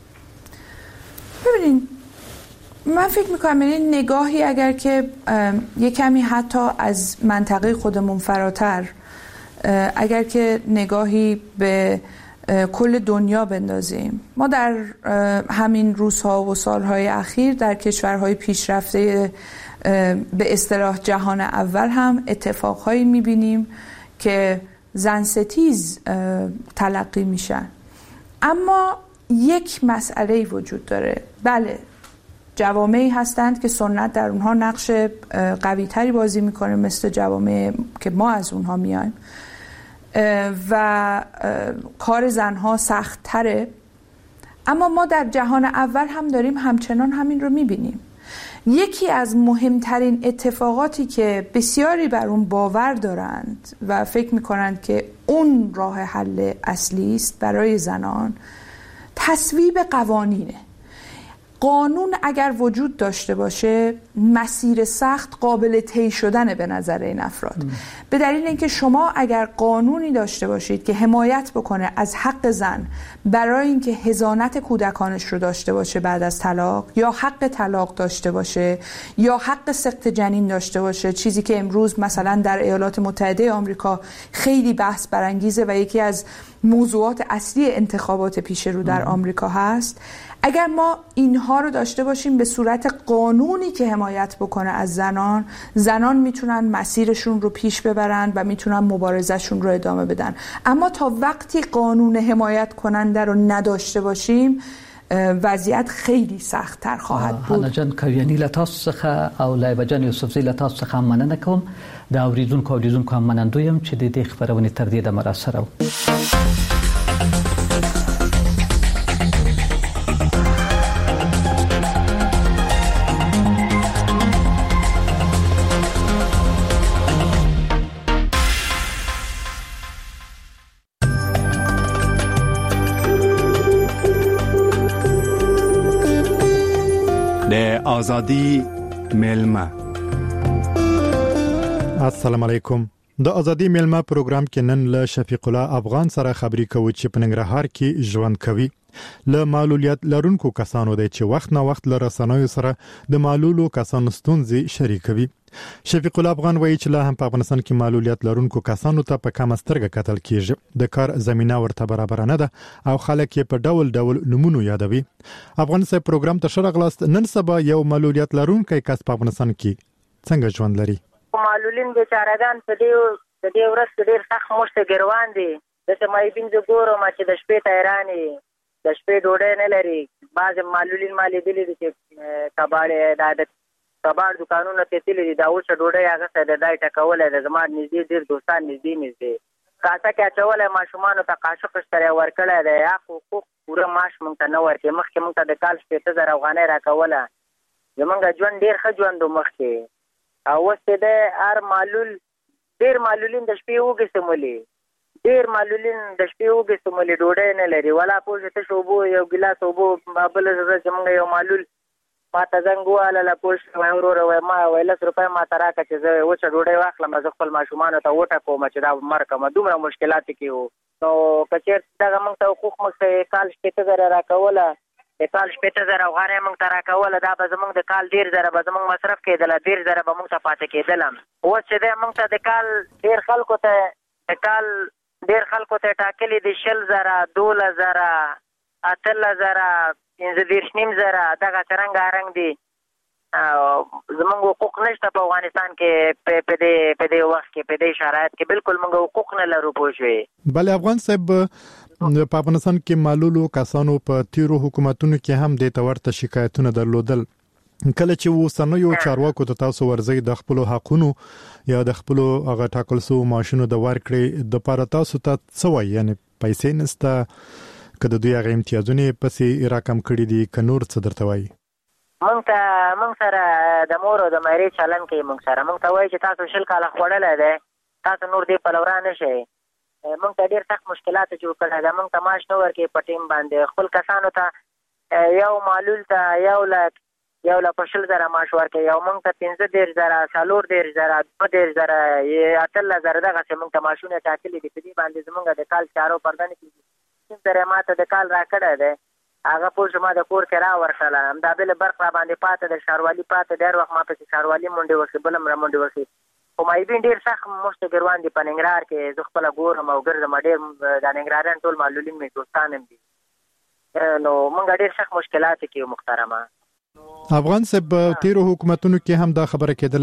ببینین من فکر میکنم این نگاهی اگر که یک کمی حتی از منطقه خودمون فراتر اگر که نگاهی به کل دنیا بندازیم ما در همین روزها و سالهای اخیر در کشورهای پیشرفته به اصطلاح جهان اول هم اتفاقهایی میبینیم که زن ستیز تلقی میشن اما یک مسئله وجود داره بله جوامعی هستند که سنت در اونها نقش قوی تری بازی میکنه مثل جوامع که ما از اونها میایم و کار زنها سخت تره اما ما در جهان اول هم داریم همچنان همین رو میبینیم یکی از مهمترین اتفاقاتی که بسیاری بر اون باور دارند و فکر میکنند که اون راه حل اصلی است برای زنان تصویب قوانینه قانون اگر وجود داشته باشه مسیر سخت قابل طی شدن به نظر این افراد ام. به دلیل اینکه شما اگر قانونی داشته باشید که حمایت بکنه از حق زن برای اینکه حضانت کودکانش رو داشته باشه بعد از طلاق یا حق طلاق داشته باشه یا حق سقط جنین داشته باشه چیزی که امروز مثلا در ایالات متحده آمریکا خیلی بحث برانگیزه و یکی از موضوعات اصلی انتخابات پیش رو در آمریکا هست اگر ما اینها رو داشته باشیم به صورت قانونی که حمایت بکنه از زنان زنان میتونن مسیرشون رو پیش ببرن و میتونن مبارزهشون رو ادامه بدن اما تا وقتی قانون حمایت کننده رو نداشته باشیم وضعیت خیلی سخت‌تر خواهد بود. هانا جان کویانی لتاسو څخه او لایبه جان یوسفزی لتاسو څخه مننه کوم دا اوریدونکو اوریدونکو هم منندوی یم چې د دې خبرونې تر دې د مراسره آزادی میلمه. السلام علیکم. د ازادي میلمه پروګرام کې نن له شفیق الله افغان سره خبري کوو چې په ننګرهار کې ژوند کوي. له معلولیت لرونکو کسانو دی چې وخت نه وخت له رسنیو سره د معلولو کسانو ستونزې شریکوي. شفیق الله افغان وایي چې له هم په افغانستان کې معلولیت لرونکو کسانو ته په کم سترګه کتل کیږي. د کار زمينه ورته برابر نه ده او خلک یې په ډول ډول نمونه یادوي. افغانستان پروګرام ته شرغلاست نن سبا یو معلولیت لرونکي کس په افغانستان کې څنګه ژوند لري. معلولین بیچارهګان په دې د دې ورځ ډېر سخت مشته ګروان دي. د سمای بین جو ګورم چې د شپې تیرانی د شپې ډوډۍ نه لري. بعض معلولین مالې دي چې کباړې د عادت کباړ دکانونو ته تللي دي دا اوس ډوډۍ هغه څه د دای ټکول د زما نږدې ډېر دوستان نږدې نږدې کاسه کې اچولی ماشومانو ته قاشق سره ورکړی دی حق حقوق پوره معاش موږ ته نه ورکوي. مخکې موږ ته د کال شپېته زره افغانۍ راکوله. زمونږ ژوند ډېر ښه ژوند و مخکې، او اوس چې دی هر معلول ډېر معلولین د شپې اوږې سمولي، ډېر معلولین د شپې اوږې سمولي، ډوډۍ نه لري. ولا پوه شې تش اوبو یو ګیلاس اوبو بله ورځ زمونږ یو معلول ما ته زنګ ووهلله، پوه شوې وایي وروره وایي ما وایي لس روپۍ ما ته راکړه چې زه وچه ډوډۍ واخلم، زه خپل ماشومانو ته وټکوم چې دا مړ کړم. دومره مشکلاتو کې وو. نو که چېرته دغه موږ ته حقوق موږ ته کال شپېته زره راکوله، د کال شپېته زره افغانۍ موږ ته راکوله، دا به زموږ د کال ډېر زره به زموږ مصرف کېدله، ډېر زره به موږ ته پاتې کېدله. اوس چې دی موږ ته د کال ډېر خلکو ته د کال ډېر خلکو ته ټاکلي دي شل زره، دولس زره، اتلس زره، پنځه دېرش نیم زره، دغسې رنګارنګ دي. زمونږ حقوق نشته په افغانستان کې په دې په دې وخت کې، په دې شرایط کې بالکل موږ حقوق نه لرو. پوه شوې؟ بله افغان صاحب، په افغانستان کې معلولو کسانو په تیرو حکومتونو کې هم دې ته ورته شکایتونه درلودل. کله چې اوسنیو چارواکو ته تاسو ورځئ د خپلو حقونو یا د خپلو هغه ټاکل شوو معاشونو د ورکړې دپاره، تاسو ته څه وایي؟ یعنې پیسې نشته که د دوی هغه امتیازونه پسې راکم کړي دي که نور څه درته وایي؟ مونږ ته مونږ سره د مور او د مېرې چلن کوي. مونږ سره مونږ ته وایي چې تاسو شل کاله خوړلی دی، تاسو نور دې پلورا نه شئ. مونږ ته ډېر سخت مشکلات جوړ کړی دی. مونږ ته معاش نه ورکوي په ټیم باندې. خپل کسانو ته یو معلول ته یو لک یو لک په شل زره معاش ورکوي، او مونږ ته پنځه دېرش زره، څلور دېرش زره، دوه دېرش زره، اتلس زره دغسې مونږ ته معاشونه ټاکلي دي. په دې باندې زمونږ د کال چارو پرده نه کېږي. پنځه زره ما ته د کال راکړی دی، هغه پوه شو ما د کور کې را ورکړله. همدا بله برق را باندې پاته د ښاروالي پاته ډېر وخت ما پسې ښاروالي منډې وکړې، بله هم را منډې وکړې. خو مایبین ډېر سخت موږ ته ګروان دي په ننګرهار کې. زه خپله ګورم او ګرځم، ډېر د ننګرهاریان ټول معلولین مې دوستان هم دي. نو موږ ډېر سخت مشکلات کې محترمه. افغان صاحب، تیرو حکومتونو کې هم دا خبره کېدله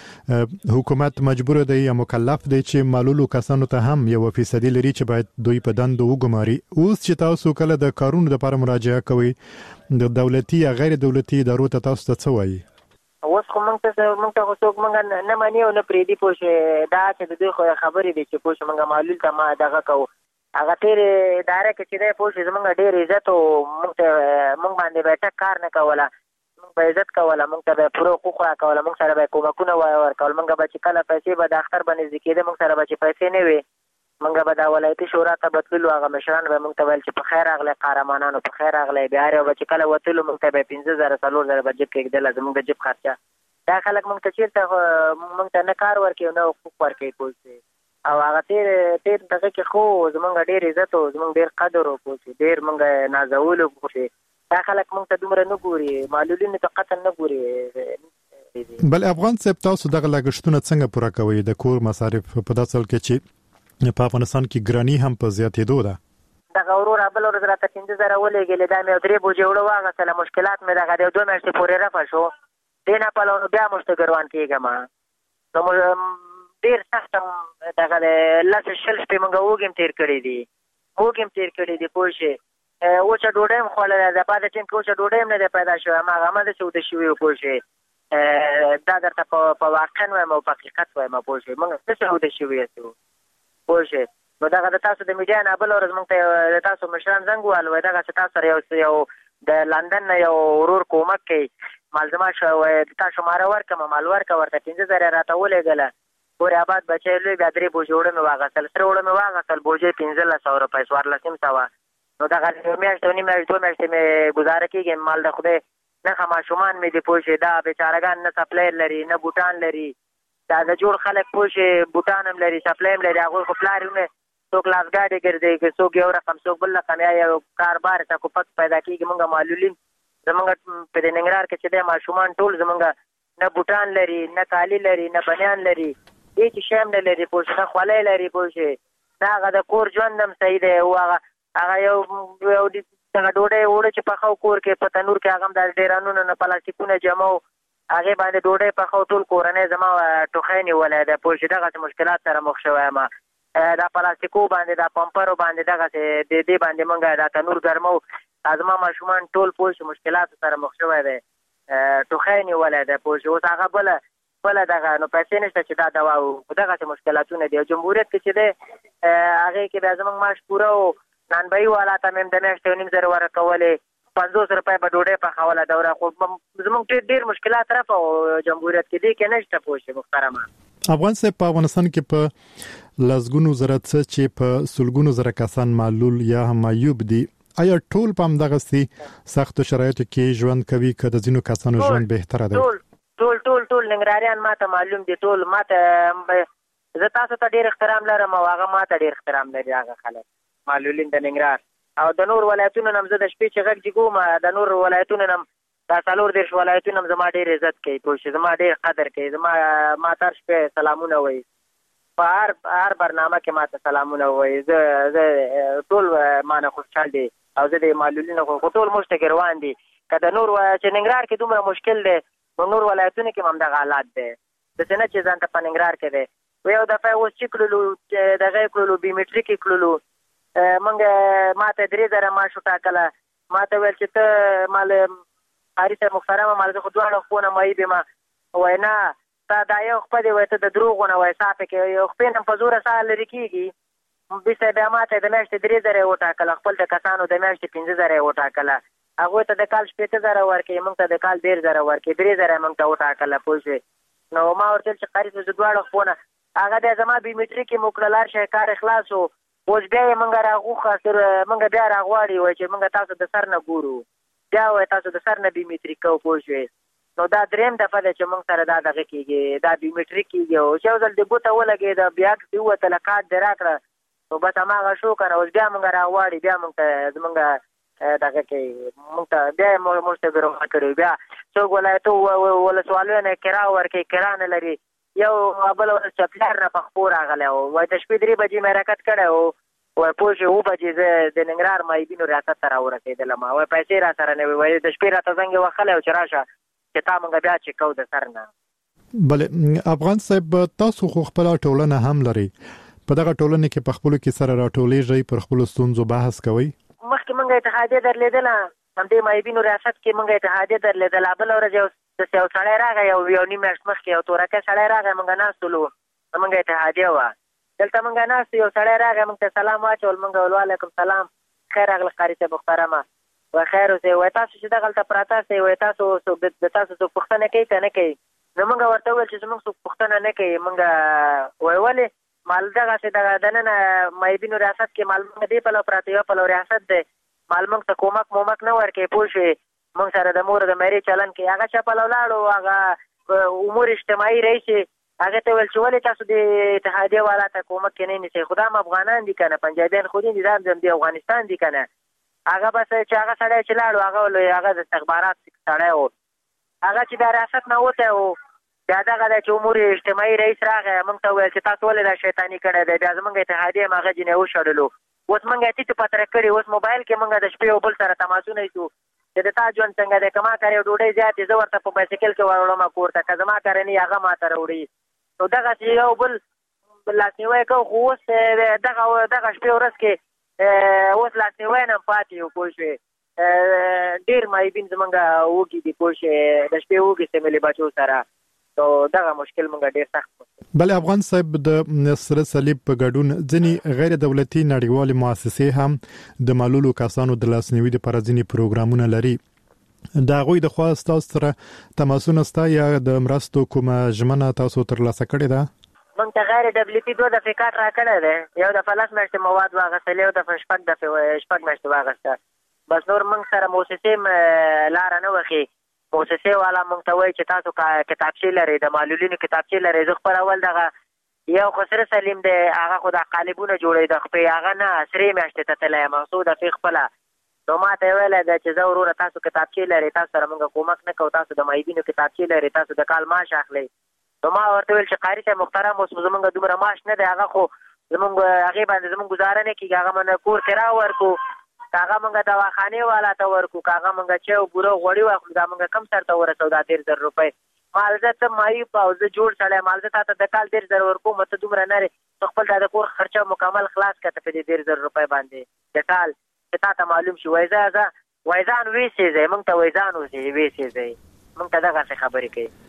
چې حکومت مجبور دی یا مکلف دی چې معلولو کسانو ته هم یو فیصدي لري چې باید دوی په دندو وګماري. اوس چې تاسو کله د کارونو لپاره مراجعه کوئ، د دولتي یا غیر دولتي ادارو ته تاسو ته څه وایي؟ اوس خو موږ ته موږ ته خو څوک موږ نه مني او نه پرېږدي. پوه شوې؟ دا چې د دوی خو خبرې دي چې پوه شوې موږ معلول ته ما دغه کوو. هغه تېرې اداره کې چې دی پوه شوې زموږ ډېر عزت و، موږ ته موږ باندې به ټک کار نه کوله، موږ به عزت کوله، موږ ته به پوره حقوق راکوله، موږ سره به کومکونه ورکول. موږ به چې کله پیسې به د اختر به نږدې کېده، موږ سره به چې پیسې نه وي، موږ به د ولایتي شورا ته بتللو. هغه مشران به موږ ته ویل چې په خیر راغلی قهرمانانو، په خیر راغلی. بیا هر یو به چې کله وتلو موږ ته به پنځه زره څلور زره به جیب کېږدله، زموږ د جیب خرچه. دا خلک موږ ته چېرته موږ ته نه کار ورکوي او نه حقوق ورکوي. پوه شوې؟ او هغه تېر تېر دغه کې خو زموږ ډېر عزت و، زموږ ډېر قدر و. پوه شوې؟ ډېر موږ نازولو. پوه شوې؟ دا خلک موږ ته دومره نه ګوري، معلولینو ته قطعا نه ګوري. بل افغان صاحب، تاسو دغه لګښتونه څنګه پوره کوئ؟ د کور مصارف په داسې حال کې چې په افغانستان کې ګراني هم په زیاتېدو ده. دغه وروره بله ورځ راته پنځه زره ولېږلې، دا مې یو درې بوجې اوړه واخیستله. مشکلات مې دغه د یو دوه میاشتې پورې رفع شو. دې نه پلو نو بیا موږ ته ګروان کېږم. نو ډېر سخت دغه د لس شل شپې موږ اوږې هم تېر کړي دي، اوږې هم تېر کړي دي. پوه شوې؟ وچه ډوډۍ هم خوړلی ده، په دې ټیم کې وچه ډوډۍ هم نه دی پیدا شوی، هماغه همداسې اوده شوي وو. پوه شوې؟ دا درته په واقعا وایم او په حقیقت وایم. پوه شوې؟ موږ داسې اوده شوي یاستو. پوه شوې؟ نو دغه د تاسو د میډیا نه بله ورځ موږ ته د تاسو مشران زنګ ووهل، وایي دغسې تاسو سره یو یو د لندن نه یو ورور کومک کوي، مالزما شو وایي د تا شماره ورکړم، مال ورکړه ورته. پنځه زره یې راته ولېږله. پورې آباد بچی لوی، بیا درې بوجې اوړه مې واخیستل، سره اوړه مې واخیستل، بوجې پنځلس سوه روپۍ، څوارلس نیم سوه. نو دغه یو میاشت او نیم میاشت دوه میاشتې مې ګزاره کېږي. مال د خدای نښه ماشومان مې دي. پوه شوې؟ دا بېچارهګان نه سپلایر لري نه بوټان لري. دا د جوړ خلک پوه شوې بوټان هم لري، سپلای هم لري. هغوی خو پلار یې څوک لاسګاډې ګرځوي، که څوک یو رقم څوک بل رقم، یا یو کاربار ته کوپک پیدا کېږي. موږ معلولین زمونږ په دې ننګرهار کې چې دی ماشومان ټول زمونږ نه بوټان لري نه کالي لري نه بنیان لري، هېڅ شی هم نه لري. پوه شوې؟ نه خولۍ لري. پوه شوې؟ نه هغه د کور ژوند هم صحیح دی. او هغه هغه یو یو دغه ډوډۍ اوړه چې پخو کور کې په تنور کې، هغه هم د ډیرانونو نه پلاستیکونه جمع و، هغې باندې ډوډۍ پخو. ټول کورنۍ زما ټوخی نیولی دی. پوه شوې؟ دغسې مشکلات سره مخ شوی یم. دا پلاستیکو باندې دا پمپرو باندې دغسې د دې باندې موږ دا تنور ګرمو. زما ماشومان ټول پوه شو مشکلاتو سره مخ شوی دی، ټوخی نیولی دی. پوه شو؟ اوس هغه بله بل دغه نو پیسې نشته چې دا دوا او دغه مشکلاتونه دي. جمهوریت کې چې ده هغه کې د زمونږ معاش پوره او نانبایي والا ته مې د میاشتې نیم زره ورکولې، پنځوس روپۍ په ډوډۍ پخوله دوره. خو زمونږ ډېر ډېر مشکلات رفع او جمهوریت کې دي کې نشته. پوه شئ محترمه افغان صاحب، په افغانستان کې په لسګونو زره څه چې په سلګونو زره کسان معلول یا هم معیوب دي، آیا ټول په همدغه سي سختو شرایطو کې ژوند کوي که د ځینو کسانو ژوند بهتره دی؟ ټول ټول ټول ټول ننګرهاریان ماته معلوم دي. ټول ماته زه تاسو ته ډېر احترام لرم او هغه ماته ډېر احترام لري هغه خلک معلولین د ننګرهار. او د نور ولایتونو نه زه د شپې چې غږ جګوم، د نور ولایتونو نه دا څلور دېرش ولایتونه زما ډېر عزت کوي، پوه شئ زما ډېر قدر کوي، زما ما تر شپې سلامونه وایي، په هر هر برنامه کې ماته سلامونه وایي. زه زه ټول مانه خوشحال دي او زه د معلولینو خو ټول موږ ته ګروان دي. که د نور چې ننګرهار کې دومره مشکل دی نو نور ولایتونو کې هم همدغه حالات دی. داسې نه چې ځان ته په ننګرهار کې دی. یو دفعه اوس چې کړلو دغه یې کړلو بیومیټریک یې کړلو، موږ ما ته درې زره معاش وټاکله. ما ته ویل چې ته مال قاري صاحب محترمه مال زه خو دواړه خپونه معیب یم. وایي نه تا دا یو خپه دی، وایي ته د دروغو نه وایي صافې کې یو خپې نه په زوره ساه لرې کېږي. بیرته بیا ما ته د میاشتې درې زره یې وټاکله، خپل د کسانو د میاشتې پنځه زره یې وټاکله. هغوی ته د کال شپېته زره ورکوي، موږ ته د کال ډېر زره ورکوي، درې زره یې موږ ته وټاکله. پوه شوې نو ما ورته ویل چې قاري صاحب زه دواړه خپونه هغه بیا زما بیومیټریک یې مو کړل، هر شی کار خلاص و. اوس بیا یې موږ راغوښه تر موږ بیا راغواړي وایي چې موږ تاسو د سر نه ګورو، بیا وایي تاسو د سر نه بیومیټریک کوو. پوه شوې نو دا درېیم دفعه ده چې موږ سره دا دغه کېږي، دا بیومیټریک کېږي. او چې یو ځل د ګوته ولګېده بیا عکس دې ووتله کارډ دې راکړه نو بس هماغه شو که نه. اوس بیا موږ راغواړي، بیا موږ ته زموږ دغه کوي، موږ ته بیا یې موږ ته بیروغه کړي. بیا څوک ولایتو ولسوالیو نه کرا ورکوي، کرا نه لري. یو بل ورځ چپلار نه په خپو راغلی و، وایي د شپې درې بجې مې حرکت کړی و، وایي پوه شوې اوه بجې زه د ننګرهار معیبینو ریاست ته راورسېدلم. وایي پیسې را سره نه وي، وایي د شپې راته زنګ یې وهلی و چې راشه چې تا موږ بیا چې کوو د سر نه. بلې افغان صاحب، تاسو خو خپله ټولنه هم لري، په دغه ټولنه کې په خپلو کې سره راټولېږئ، پر خپلو ستونزو بحث کوئ؟ مخکې موږ اتحادیه درلېدله، همدې معیبینو ریاست کې موږ اتحادیه درلېدله. بله ورځ یو داسې یو سړی راغی، یو یو نیم میاشت مخکې یو تورکی سړی راغی، موږ ناست ولو، موږ اتحادیه وه. دلته موږ ناست یو سړی راغی، موږ ته سلام واچول، موږ ول وعلیکم سلام، خیر راغله قاري صاحب محترمه. وایي خیر اوسئ، وایي تاسو چې دغلته پراته یاستئ، وایي تاسو د تاسو څوک پوښتنه کوي که نه کوي؟ نو موږ ورته وویل چې زموږ څوک پوښتنه نه کوي. موږ وایي ولې؟ مال دغسې دغه دننه معیبینو ریاست کې مال موږ دې پلو پراته یو پلو ریاست دی، مال موږ ته کومک مومک نه ورکوي. پوه شوې موږ سره د مور د مېرې چلن کوي. هغه چا پلو لاړو، هغه امور اجتماعي رئیس هغه ته ویل چې ولې تاسو د اتحادیه والا ته کومک کې نه نیسئ؟ خو دا هم افغانان دي که نه، پنجابیان خو دي، دا هم د افغانستان دي که نه. هغه بس چې هغه سړی چې لاړو هغه هغه د استخبارات سړی و، هغه چې د ریاست نه وتی و، بیا دغه دی چې امور اجتماعي رئیس راغی، موږ ته وویل چې تاسو ولې دا شیطاني کړی دی؟ بیا زموږ اتحادیه هم هغه جینۍ وشړلو. اوس موږ یې ټیټ پتره کړي، اوس موبایل کې موږ د شپې یو بل سره تماسونه ایسو چې د تا ژوند څنګه دی، که ما کار یو ډوډۍ زیات دی زه ورته په بایسکل کې وروړم کور ته، که زما کار نه هغه ما ته راوړي. نو دغسې یو بل لاسنیوی کوو. خو اوس دغه دغه شپې ورځ کې اوس لاسنیوی نه هم پاتې یو. پوه شوې ډېر معیبین زمونږ وږي دي، پوه شوې د شپې وږي سملي بچو سره، نو دغه مشکل مونږ ډېر سخت. بلې افغان صاحب، د سره صلیب په ګډون ځینې غیر دولتي نړیوالې مؤسسې هم د معلولو کسانو د لاسنیوي لپاره ځینې پروګرامونه لري. د هغوی د خوا ستاسو سره تماسونه شته یا د مرستو کومه ژمنه تاسو ترلاسه کړې ده؟ موږ ته غیر دولتي دوه دفعې کارت راکړی دی، یو دفعه لس میاشتې مواد واخیستل، یو دفعه شپږ دفعې شپږ میاشتې واخیسته. بس نور موږ سره موسسې لاره نه وښي. موسسې والا موږ ته وایي چې تاسو کتابچې لرئ، د معلولینو کتابچې لرئ. زه خپل اول دغه یو خسره سلیم دی، هغه خو د قالبونه جوړوي د خپې، هغه نه سرې میاشتې ته تللی یم څو دفعې خپله. نو ما ته یې ویلی ده چې زه وروره تاسو کتابچې لرئ، تاسو سره موږ کومک نه کوو، تاسو د معیبینو کتابچې لرئ، تاسو د کال معاش اخلئ. نو ما ورته ویل چې قاري صاحب محترم اوس زمونږ دومره معاش نه دی، هغه خو زمونږ هغې باندې زمونږ ګزاره نه کېږي، هغه موږ کور کرا ورکو، که هغه موږ دواخانې والا ته ورکو، که هغه موږ چای او بوره غوړي واخلو، دا موږ کم سر ته ورسو دا ډېر زر روپۍ. مال زه ته معیب او زه جوړ سړی، مال زه تا ته د کال ډېر زر ورکوم، ته دومره نه ته خپل دا د کور خرچه مکمل خلاص کړه په دې ډېر زر روپۍ باندې د کال، چې تا ته معلوم شي. وایي زه زه وایي ځان ویسېځئ، موږ ته وایي ځان اوسئ ویسېځئ، موږ ته دغسې خبرې کوي.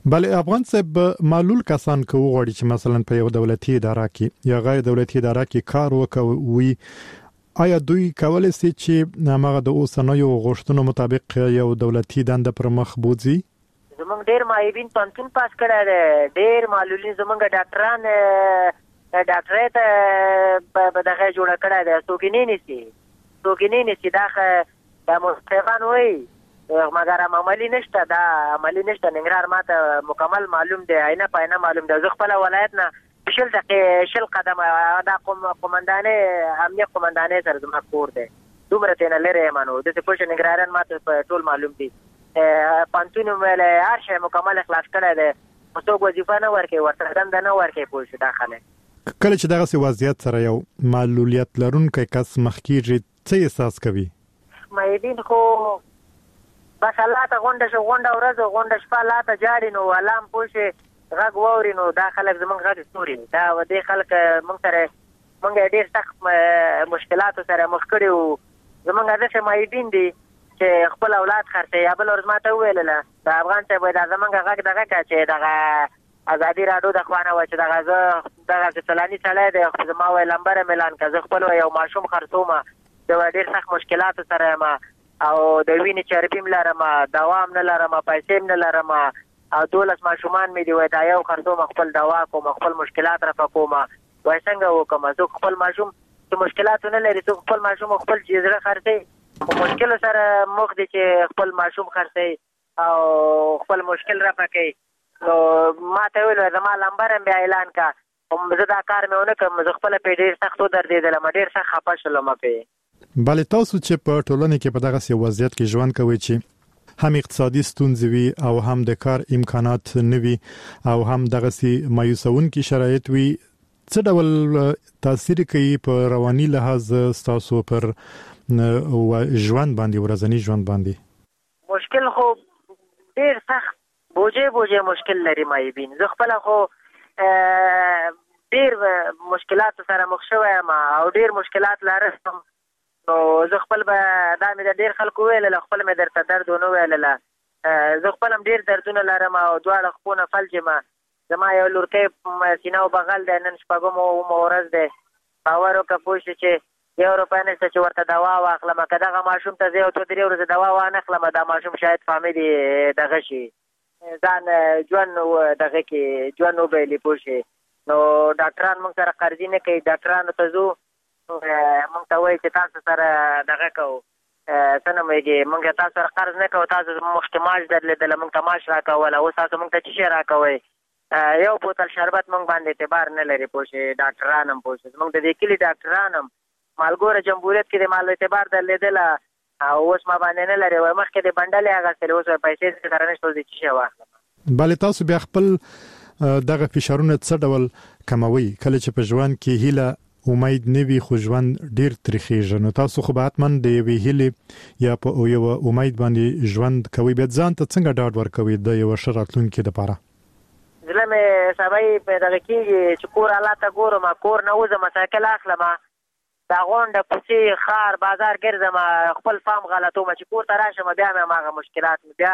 بله افغان صاحب معلول کسان کو غواړي چې مثلا په یو دولتي اداره کې یا غیر دولتي اداره کې کار وکوي آیا دوی کولای شي چې هغه د اوسنیو غوښتنو مطابق یو دولتي دنده پر مخ بوځي؟ زمونږ ډیر مایبین پانتون پاس کړی دی، ډیر معلولین زمونږ ډاکټران ډاکټرۍ ته په دغه جوړه کړی دی، څوک یې نه نیسي څوک یې نه نیسي. دا دا مستقان وایي مګر عملی نشته، دا عملی نشته. ننګرهار ماته مکمل معلوم دی، عینه په عینه معلوم دی. زه خپل ولایت نه شل دقیقې شل قدمه دا قومندانې امنیت قومندانې سره زما کور دی، دومره تېنه لرې یم نو داسې پوه شه ننګرهاریان ماته په ټول معلوم دي. پوهنتون ویلی هر شی مکمل خلاص کړی دی، څوک وظیفه نه ورکوي، ورته دنده نه ورکوي. پوه شو دا خلک کله چې دغسې وضعیت سره یو معلولیت لرونکی کس مخ کېږي څه احساس کوي؟ معیدین خو بس الله ته غونډه شو، غونډه ورځ غونډه شپه الله ته جاړي نو الله هم پوه شي غږ واوري نو دا خلک زمونږ غږ ستوري. دا دې خلک مونږ سره مونږ ډېر سخت مشکلاتو سره مخ کړي وو. زمونږ داسې معیدین دي چې خپل اولاد خرڅوي. یا بل ورځ ما ته وویلله د افغان صاحب وایي دا زمونږ غږ دغه کړه چې دغه ازادي راډیو د خوا نه وایي چې دغه زه دغسې فلاني سړی دی، خو زما وایي لمبر یې اعلان کړه، زه خپل یو ماشوم خرڅوم، زه ډېر سخت مشکلاتو سره یم او د وینې چربي م لرم، دوا هم نه لرم، پیسې م نه لرم او دولس ماشومان مې دي. وایي دا یو خرڅوم، خپل دوا کوم، خپل مشکلات رفع کوم. وایي څنګه وکړم؟ څوک خپل ماشوم چې مشکلاتو نه لري، څوک خپل ماشوم خپل زړه خرڅوي، خو مشکلو سره مخ دي چې خپل ماشوم خرڅوي او خپل مشکل رفع کوي. نو ما ته ویل زما لمبر هم بیا اعلان کړه، زه دا کار مې ونه کړم، زه خپله پرې ډېر سخت ودردېدلم، ډېر سخت خفه شولم پرې. بله تاسو چې په ټولنه کې په دغه وضعیت کې ژوند کوئ چې هم اقتصادي ستونزې وي او هم د کار امکانات نه وي او هم دغه مایوسونکي شرایط وي، څه ډول تاثیر کوي په رواني لحاظ تاسو پر ژوند باندې، ورځني ژوند باندې؟ مشکل خو ډېر سخت بوجه بوجه مشکل لري مایبین. زه خپله خو ډېر مشکلاتو سره مخ شوی یم او ډېر مشکلات لرم. نو زه خپل به دا مې د ډېر خلکو ویلله، خپل مې درته درد ونه ویلله. زه خپل هم ډېر دردونه لرم او دواړه خپونه فلج یم. زما یو لورکی سینه او بغل دی، نن شپږمه اومه ورځ دی. باور وکړه پوه شې چې یو روپۍ نشته چې ورته دوا واخلم. که دغه ماشوم ته زه یو څو درې ورځې دوا وانخلم، دا ماشوم شاید فامیل دغه شي ځان ژوند دغه کې ژوند وبایلي. پوه شې نو ډاکټران موږ سره قرضي نه کوي، ډاکټرانو ته ځو مونږ ته وایي چې تاسو سره دغه کوو څه نومېږي، مونږ تاسو سره قرض نه کوو، تاسو مخکې معاش درلېدله، مونږ ته معاش راکوله، اوس تاسو مونږ ته څه شی راکوئ؟ یو بوتل شربت مونږ باندې اعتبار نه لري. پوه شې ډاکټران هم پوه شې زمونږ د دې کلي ډاکټران هم مالګوره جمهوریت کې د مال اعتبار درلېدله او اوس ما باندې نه لري. وایي مخکې د بنډلې اخیستلې، اوس وایي پیسې سره نشته، اوس د څه شی واخلم؟ بله تاسو بیا خپل دغه فشارونه څه ډول کموي کله چې په ژوند کې هیله امید نه وي خو ژوند ډیر تریخیږي؟ نو تاسو خو به حتما د یوې هیلې یا په یو امید باندې ژوند کوي، بیا ځان ته څنګه ډاډ ورکوي د یو ښه راتلونکي لپاره؟ زړه مې سبا په دغه کېږي چې کور الله ته ګورم، کور نه وځم، سایکل اخلم، دا غونډه کوڅې ښار بازار ګرځم، خپل فام غلطوم چې کور ته راشم بیا مې هماغه مشکلات بیا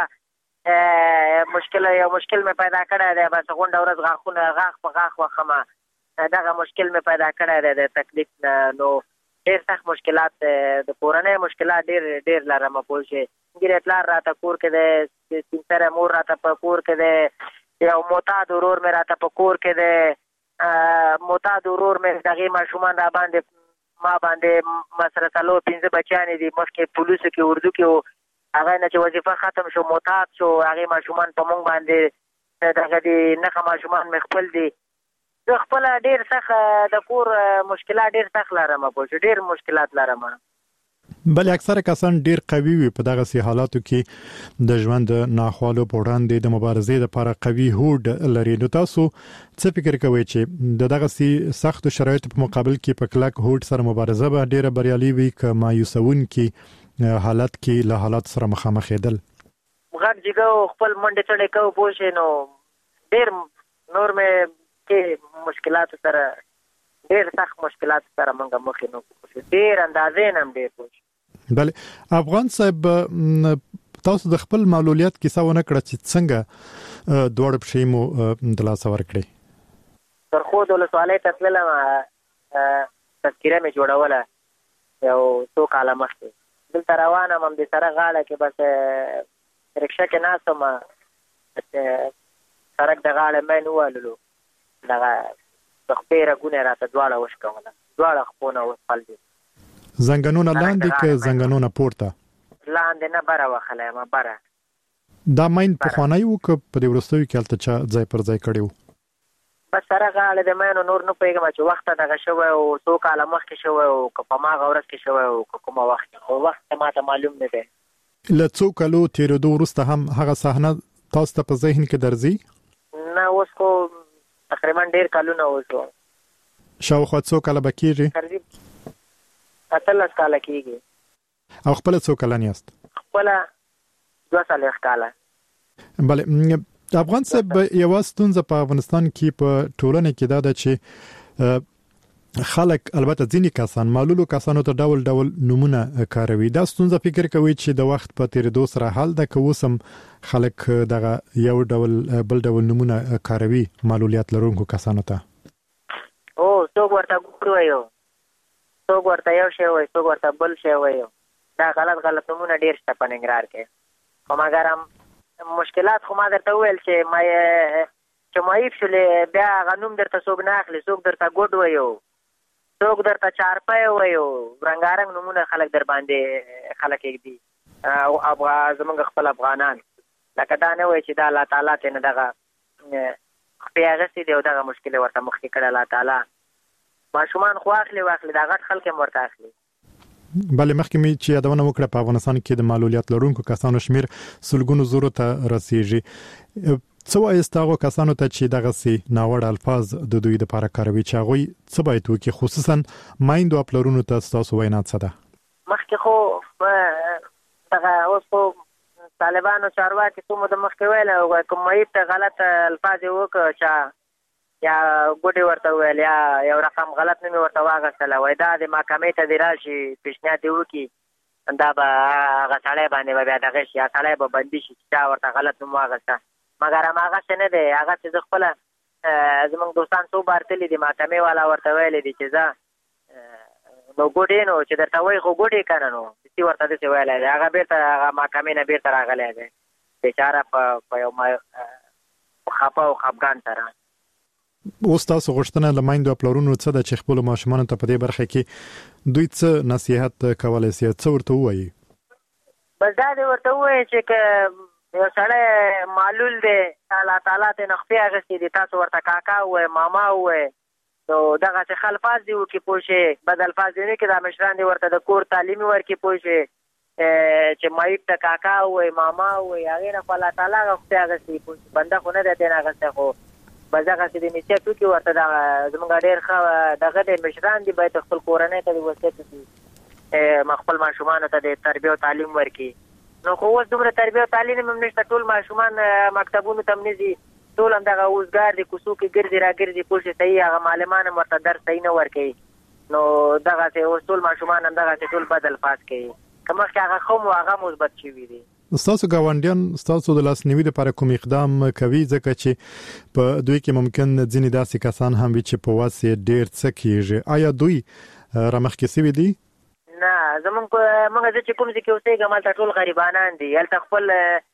مشکل یو مشکل مې پیدا کړی دی. بس غونډه ورځ غاښونه غاښ په غاښ وخم، دغه مشکل مې پیدا کړی دی د تکلیف نه. نو ډېر سخت مشکلات د کورنۍ مشکلات ډېر ډېر لرم. پوه شې ګیرې پلار راته کور کې دی، سپین سره مور راته په کور کې دی، یو معتاد ورور مې راته په کور کې دی. معتاد ورور مې دغې ماشومان را باندې ما باندې مسره څلور پنځه بچیانې دي، مخکې پولیسو کې اردو کې و، هغه نه چې وظیفه ختم شو معتاد شو، هغې ماشومان په مونږ باندې دغه دي نښه ماشومان مې خپل دي. زه خپله ډېر سخت د کور مشکلات ډېر سخت لرم. پوه شو ډېر مشکلات لرم. بلې اکثره کسان ډیر قوي وي په دغه حالاتو کې د ژوند ناخوالو په وړاندې د مبارزې لپاره قوي هوډ لري. نو تاسو څه فکر کوئ چې د دغه سختو شرایطو په مقابل کې په کلک هوډ سره مبارزه به ډیره بریالي وي که مایوسونکي حالت کې له حالات سره مخامخ کېدل؟ غږ جګو خپل منډې چړې کوو پوه شئ نو ډیر نور مې کې مشکلات سره ډیر سخت مشکلات سره موږ مخ نه کوو ډیر اندازې نه ډیر پوه. بله افغان صاحب تاسو د خپل معلولیت کیسه ونه کړه چې څنګه دوړ پښې مو د لاس ور کړې؟ تر خو د ولسوالۍ ته تللم، تذکره مې جوړوله یو څو کاله مخکې. دلته روانه یم د سړک غاړه کې، بس رکشه کې ناست وم، سړک د غاړه مې نه واللو، دغه د خپې رګونه راته دواړه وشکوله، دواړه خپونه وسپل دي. زنګنونه لاندې که زنګنونه پورته؟ لاندې نه، بره وخلی یم، بره. دا ماین پخوانی و که په دې وروستیو کې هلته چا ځای پر ځای کړی و؟ بس سره غاړه د مینو نور نه پوهېږم چې وخته دغه شوی او څو کاله مخکې شوی او که په هماغه ورځ کې شوی او که کومه وخت کې، خو وخت ماته معلوم نه دی. له څو کالو تېرېدو وروسته هم هغه صحنه تاسو ته په ذهن کې درځي؟ نه، اوس خو تقریبا ډېر کلونه اوس و. شاوخوا څو کاله به کېږي؟ اتلس کاله کېږي. او خپله څو کلن یاست؟ خپله دوه څلوېښت کاله. بله، افغان صاحب، یوه ستونزه په افغانستان کې په ټولنه کې دا ده چې خلک، البته ځینې کسان، معلولو کسانو ته ډول ډول نومونه کاروي. دا ستونزه فکر کوي چې د وخت په تېرېدو سره حل ده، که اوس هم خلک دغه یو ډول بل ډول نومونه کاروي معلولیت لرونکو کسانو ته؟ او څوک ورته ګور وایي، څوک ورته یو شی وایي، څوک ورته بل شی وایي. دا غلط غلط نومونه ډېر شته په ننګرهار کې. خو مګر هم مشکلات خو ما درته وویل چې ما چې معیب شولې، بیا هغه نوم درته څوک نه اخلي، څوک درته ګوډ وایو، څوک درته چارپی وایو، رنګارنګ نومونه خلک در باندې خلک ایږدي. او زمونږ خپل افغانان لکه دا نه وایي چې دا الله تعالی ته نه دغه خپې اخیستې دي او دغه مشکل ورته مخکې کړی الله تعالی. ماشومان خو اخلي واخلي، دا غټ خلک هم ورته اخلي. بله، مخکې مې چې یادونه وکړه په افغانستان کې د معلولیت لرونکو کسانو شمیر سلګونو زرو ته رسیږي. څه وایست هغو کسانو ته چې دغسې ناوړه الفاظ د دوی دپاره کاروي، چې هغوی څه باید وکړي، خصوصا میندو او پلرونو ته ستاسو وینا څه ده؟ مخکې خو دغه اوس خو طالبانو چارواکي څو موده مخکې ویل، کوم معیب ته غلط الفاظ یې وکړه، چا یا ګوډې ورته وویل یا یو رقم غلط نوم یې ورته واخیستله، وایي دا د محکمې ته دې راشي، پیشنهاد یې وکړي، دا به هغه سړی باندې به بیا دغه شي، هغه سړی به بندي شي چې چا ورته غلط نوم واخیسته. مګر هماغسې نه دی، هغسې زه خپله زموږ دوستان څو بار تللي دي، محکمې والا ورته ویلی دي چې زه نو ګوډې نو چې درته وایي خو ګوډې که نه، نو داسې ورته داسې ویلی دی. هغه بېرته هغه محکمې نه بېرته راغلی دی بېچاره په یو خفه او خفګان سره. اوس تاسو غوښتنه له میندو او پلرونو څه ده چې خپلو ماشومانو ته په دې برخه کې دوی څه نصیحت کولی شي، څه ورته ووایي؟ بس دا دې ورته ووایي چې که یو سړی معلول دی، الله تعالی ته نه خپې اخیستې دي، تاسو ورته کاکا ووایئ، ماما ووایئ، نو دغسې ښه الفاظ دې وکړي، پوه شئ، بد الفاظ دې نه کړي. دا مشران دې ورته د کور تعلیم ورکړي، پوه شئ، چې معیب ته کاکا ووایئ، ماما ووایئ، هغې نه خو الله تعالی هغه خپې اخیستې، پوه شئ، بنده خو نه دی دې نه اخیستی، خو بس دغسې د نصیحت وکړي ورته. دغه زموږ ډېر ښه دغه دی مشران دي، باید خپل کورنۍ ته دې وصیت وکړي، خپل ماشومانو ته د تربیه او تعلیم ورکړي. نو خو اوس دومره تربیه او تعلیم هم نشته، ټول ماشومان مکتبونو ته هم نه ځي، ټول هم دغه اوزګار دي، کوڅو کې ګرځي را ګرځي، پوه شئ، صحیح هغه معلمان هم ورته درس صحیح نه ورکوي. نو دغسې اوس ټول ماشومان هم دغسې ټول بد الفاظ کوي، که مخکې هغه ښه مو هغه مثبت شوي دي. ستاسو ګاونډیان ستاسو د لاسنیوي لپاره کوم اقدام کوي؟ ځکه چې په دوی کې ممکن ځینې داسې کسان هم وي چې په وس یې ډېر څه کېږي. آیا دوی رامخکې سوي دي؟ نه، زمونږ موږ زه چې کوم ځای کې اوسېږم هلته ټول غریبانان دي، هلته خپل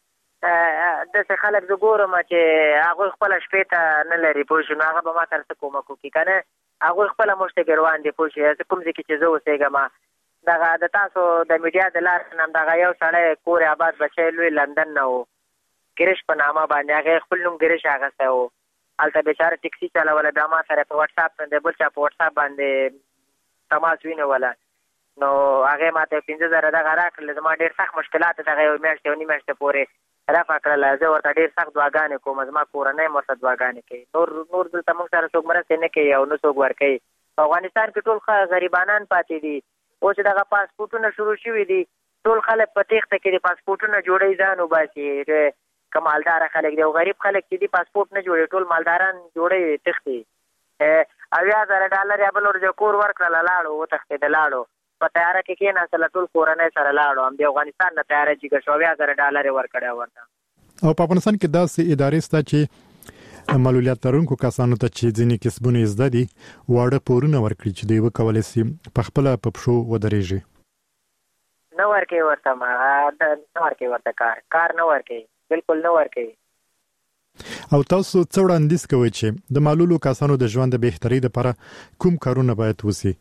داسې خلک زه ګورم چې هغوی خپله شپې ته نه لري، پوه شو، نو هغه به ما سره څه کومک وکړي که نه، هغوی خپله موږ ته ګروان دي، پوه شو. زه کوم ځای کې چې زه اوسېږم دغه د تاسو د میډیا د لارې نه دغه یو سړی کور آباد بچی لوی لندن نه و، ګرش په نامه باندې، هغې خپل نوم ګرش اخیستی و، هلته بېچاره ټکسي چلوله، بیا ما سره په وټساپ باندې بل چا په وټساپ باندې تماس ونیوله، نو هغې ما ته پنځه زره دغه راکړل. زما ډېر سخت مشکلات دغه یو میاشت یو نیم میاشتې پورې رفع کړله. زه ورته ډېر سخت دعاګانې کوم، زما کورنۍ هم ورته دعاګانې کوي، نور نور دلته موږ سره څوک مرستې نه کوي او نه څوک ورکوي. په افغانستان کې ټول ښه غریبانان پاتې دي. اوس چې دغه پاسپورټونه شروع شوي دي، ټول خلک په تېښته کې دي، پاسپورټونه جوړوي ځان وباسي، که مالداره خلک دي او غریب خلک چې دي پاسپورټ نه جوړوي، ټول مالداران جوړوي تښتي. اویا زره ډالر یا بل ورځ کور ورکړله لاړو، وتښتېده لاړو. په تیاره کې کې نه سره ټول کورنۍ سره لاړو هم د افغانستان نه تیاره چې شویا زره ډالر ورکړی ورته. او په افغانستان کې داسې ادارې سته چې معلولیت لرونکو کسانو ته چې ځینې کسبونه زده دي واړه پورونه ورکړي چې دوی وکولای شي په خپل په پښو ودرېږي. نه ورکې ورته ما نه ورکې ورته کار کار نه ورکې بالکل نه ورکې. او تاسو څه وړاندیز کوئ چې د معلولو کسانو د ژوند د بهترۍ لپاره کوم کارونه باید وشي؟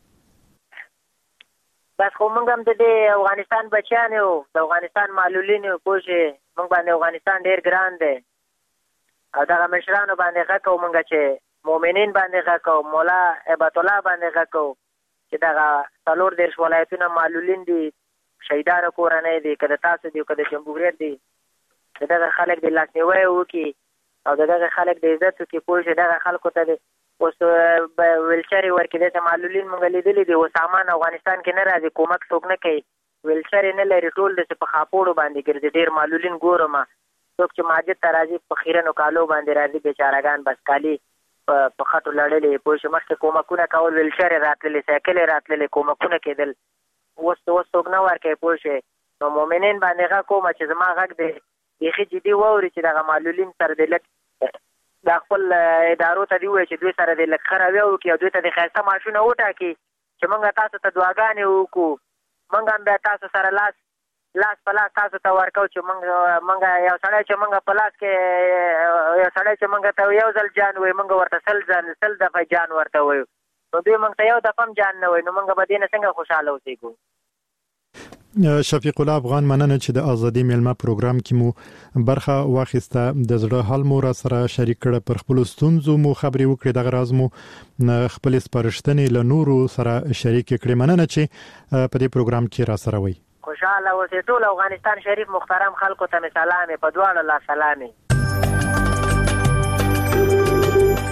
بس خو موږ هم د افغانستان بچیان یو د افغانستان معلولین یو پوه شې موږ باندې افغانستان ډېر ګران دی او دغه مشرانو باندې غږ کوو موږ چې مؤمنین باندې غږ کوو مولا هیبت الله باندې غږ کوو چې دغه څلور دېرش ولایتونه معلولین دي شهیدانو کورنۍ دي که د تاسو دي که د جمهوریت دي د دغه خلک د لاسنیوی وکړي او دغه خلک د عزت وکړي پوه شې دغه خلکو ته د اوس ویلچرې ورکې داسې معلولین موږ لیدلي دي اوس سامان افغانستان کې نه راځي کومک څوک نه کوي ویلچرې نه لري ټول داسې په خاپوړو باندې ګرځي ډېر معلولین ګورم څوک چې ماجد ته راځي په خیرنو کالو باندې راځي بیچارهګان بس کالي په خټو لړلې پوه شې مخکې کومکونه کول ویلچرې راتللې سایکلې راتللې کومکونه کېدل اوس اوس څوک نه ورکوي پوه شې نو مؤمنین باندې غږ کوم چې زما غږ دی بیخي جدي واوري چې دغه معلولین سره د لږ دا خپل ادارو ته دی وایي چې دوی سره د لږ ښه رویه وکړي او دوی ته د ښایسته معاشونه وټاکي چې موږ تاسو ته دعاګانې وکړو موږ هم بیا تاسو سره لاس لاس په لاس تاسو ته ورکو چې موږ موږ یو سړی چې موږ په لاس کې یو سړی چې موږ ته یو ځل جان وایي موږ ورته سل ځل سل دفعه جان ورته وایو نو دوی موږ ته یو دفعه هم جان نه وایي نو موږ به دې نه څنګه خوشحاله اوسېږو. شفیق الله افغان مننه چې د ازادي میلمه پروګرام کې مو برخه واخیسته د زړه حال مو را سره شریک کړ پر خپل ستونزو مو خبرې وکړې د غراز مو خپل سپارښتنې له نورو سره شریک کړې مننه چې په دې پروګرام کې را سره وي. خوشاله اوسې ټول افغانستان شریف محترم خلکو ته سلام په دواړو لا سلامي.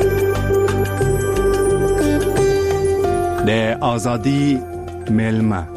د ازادي میلمه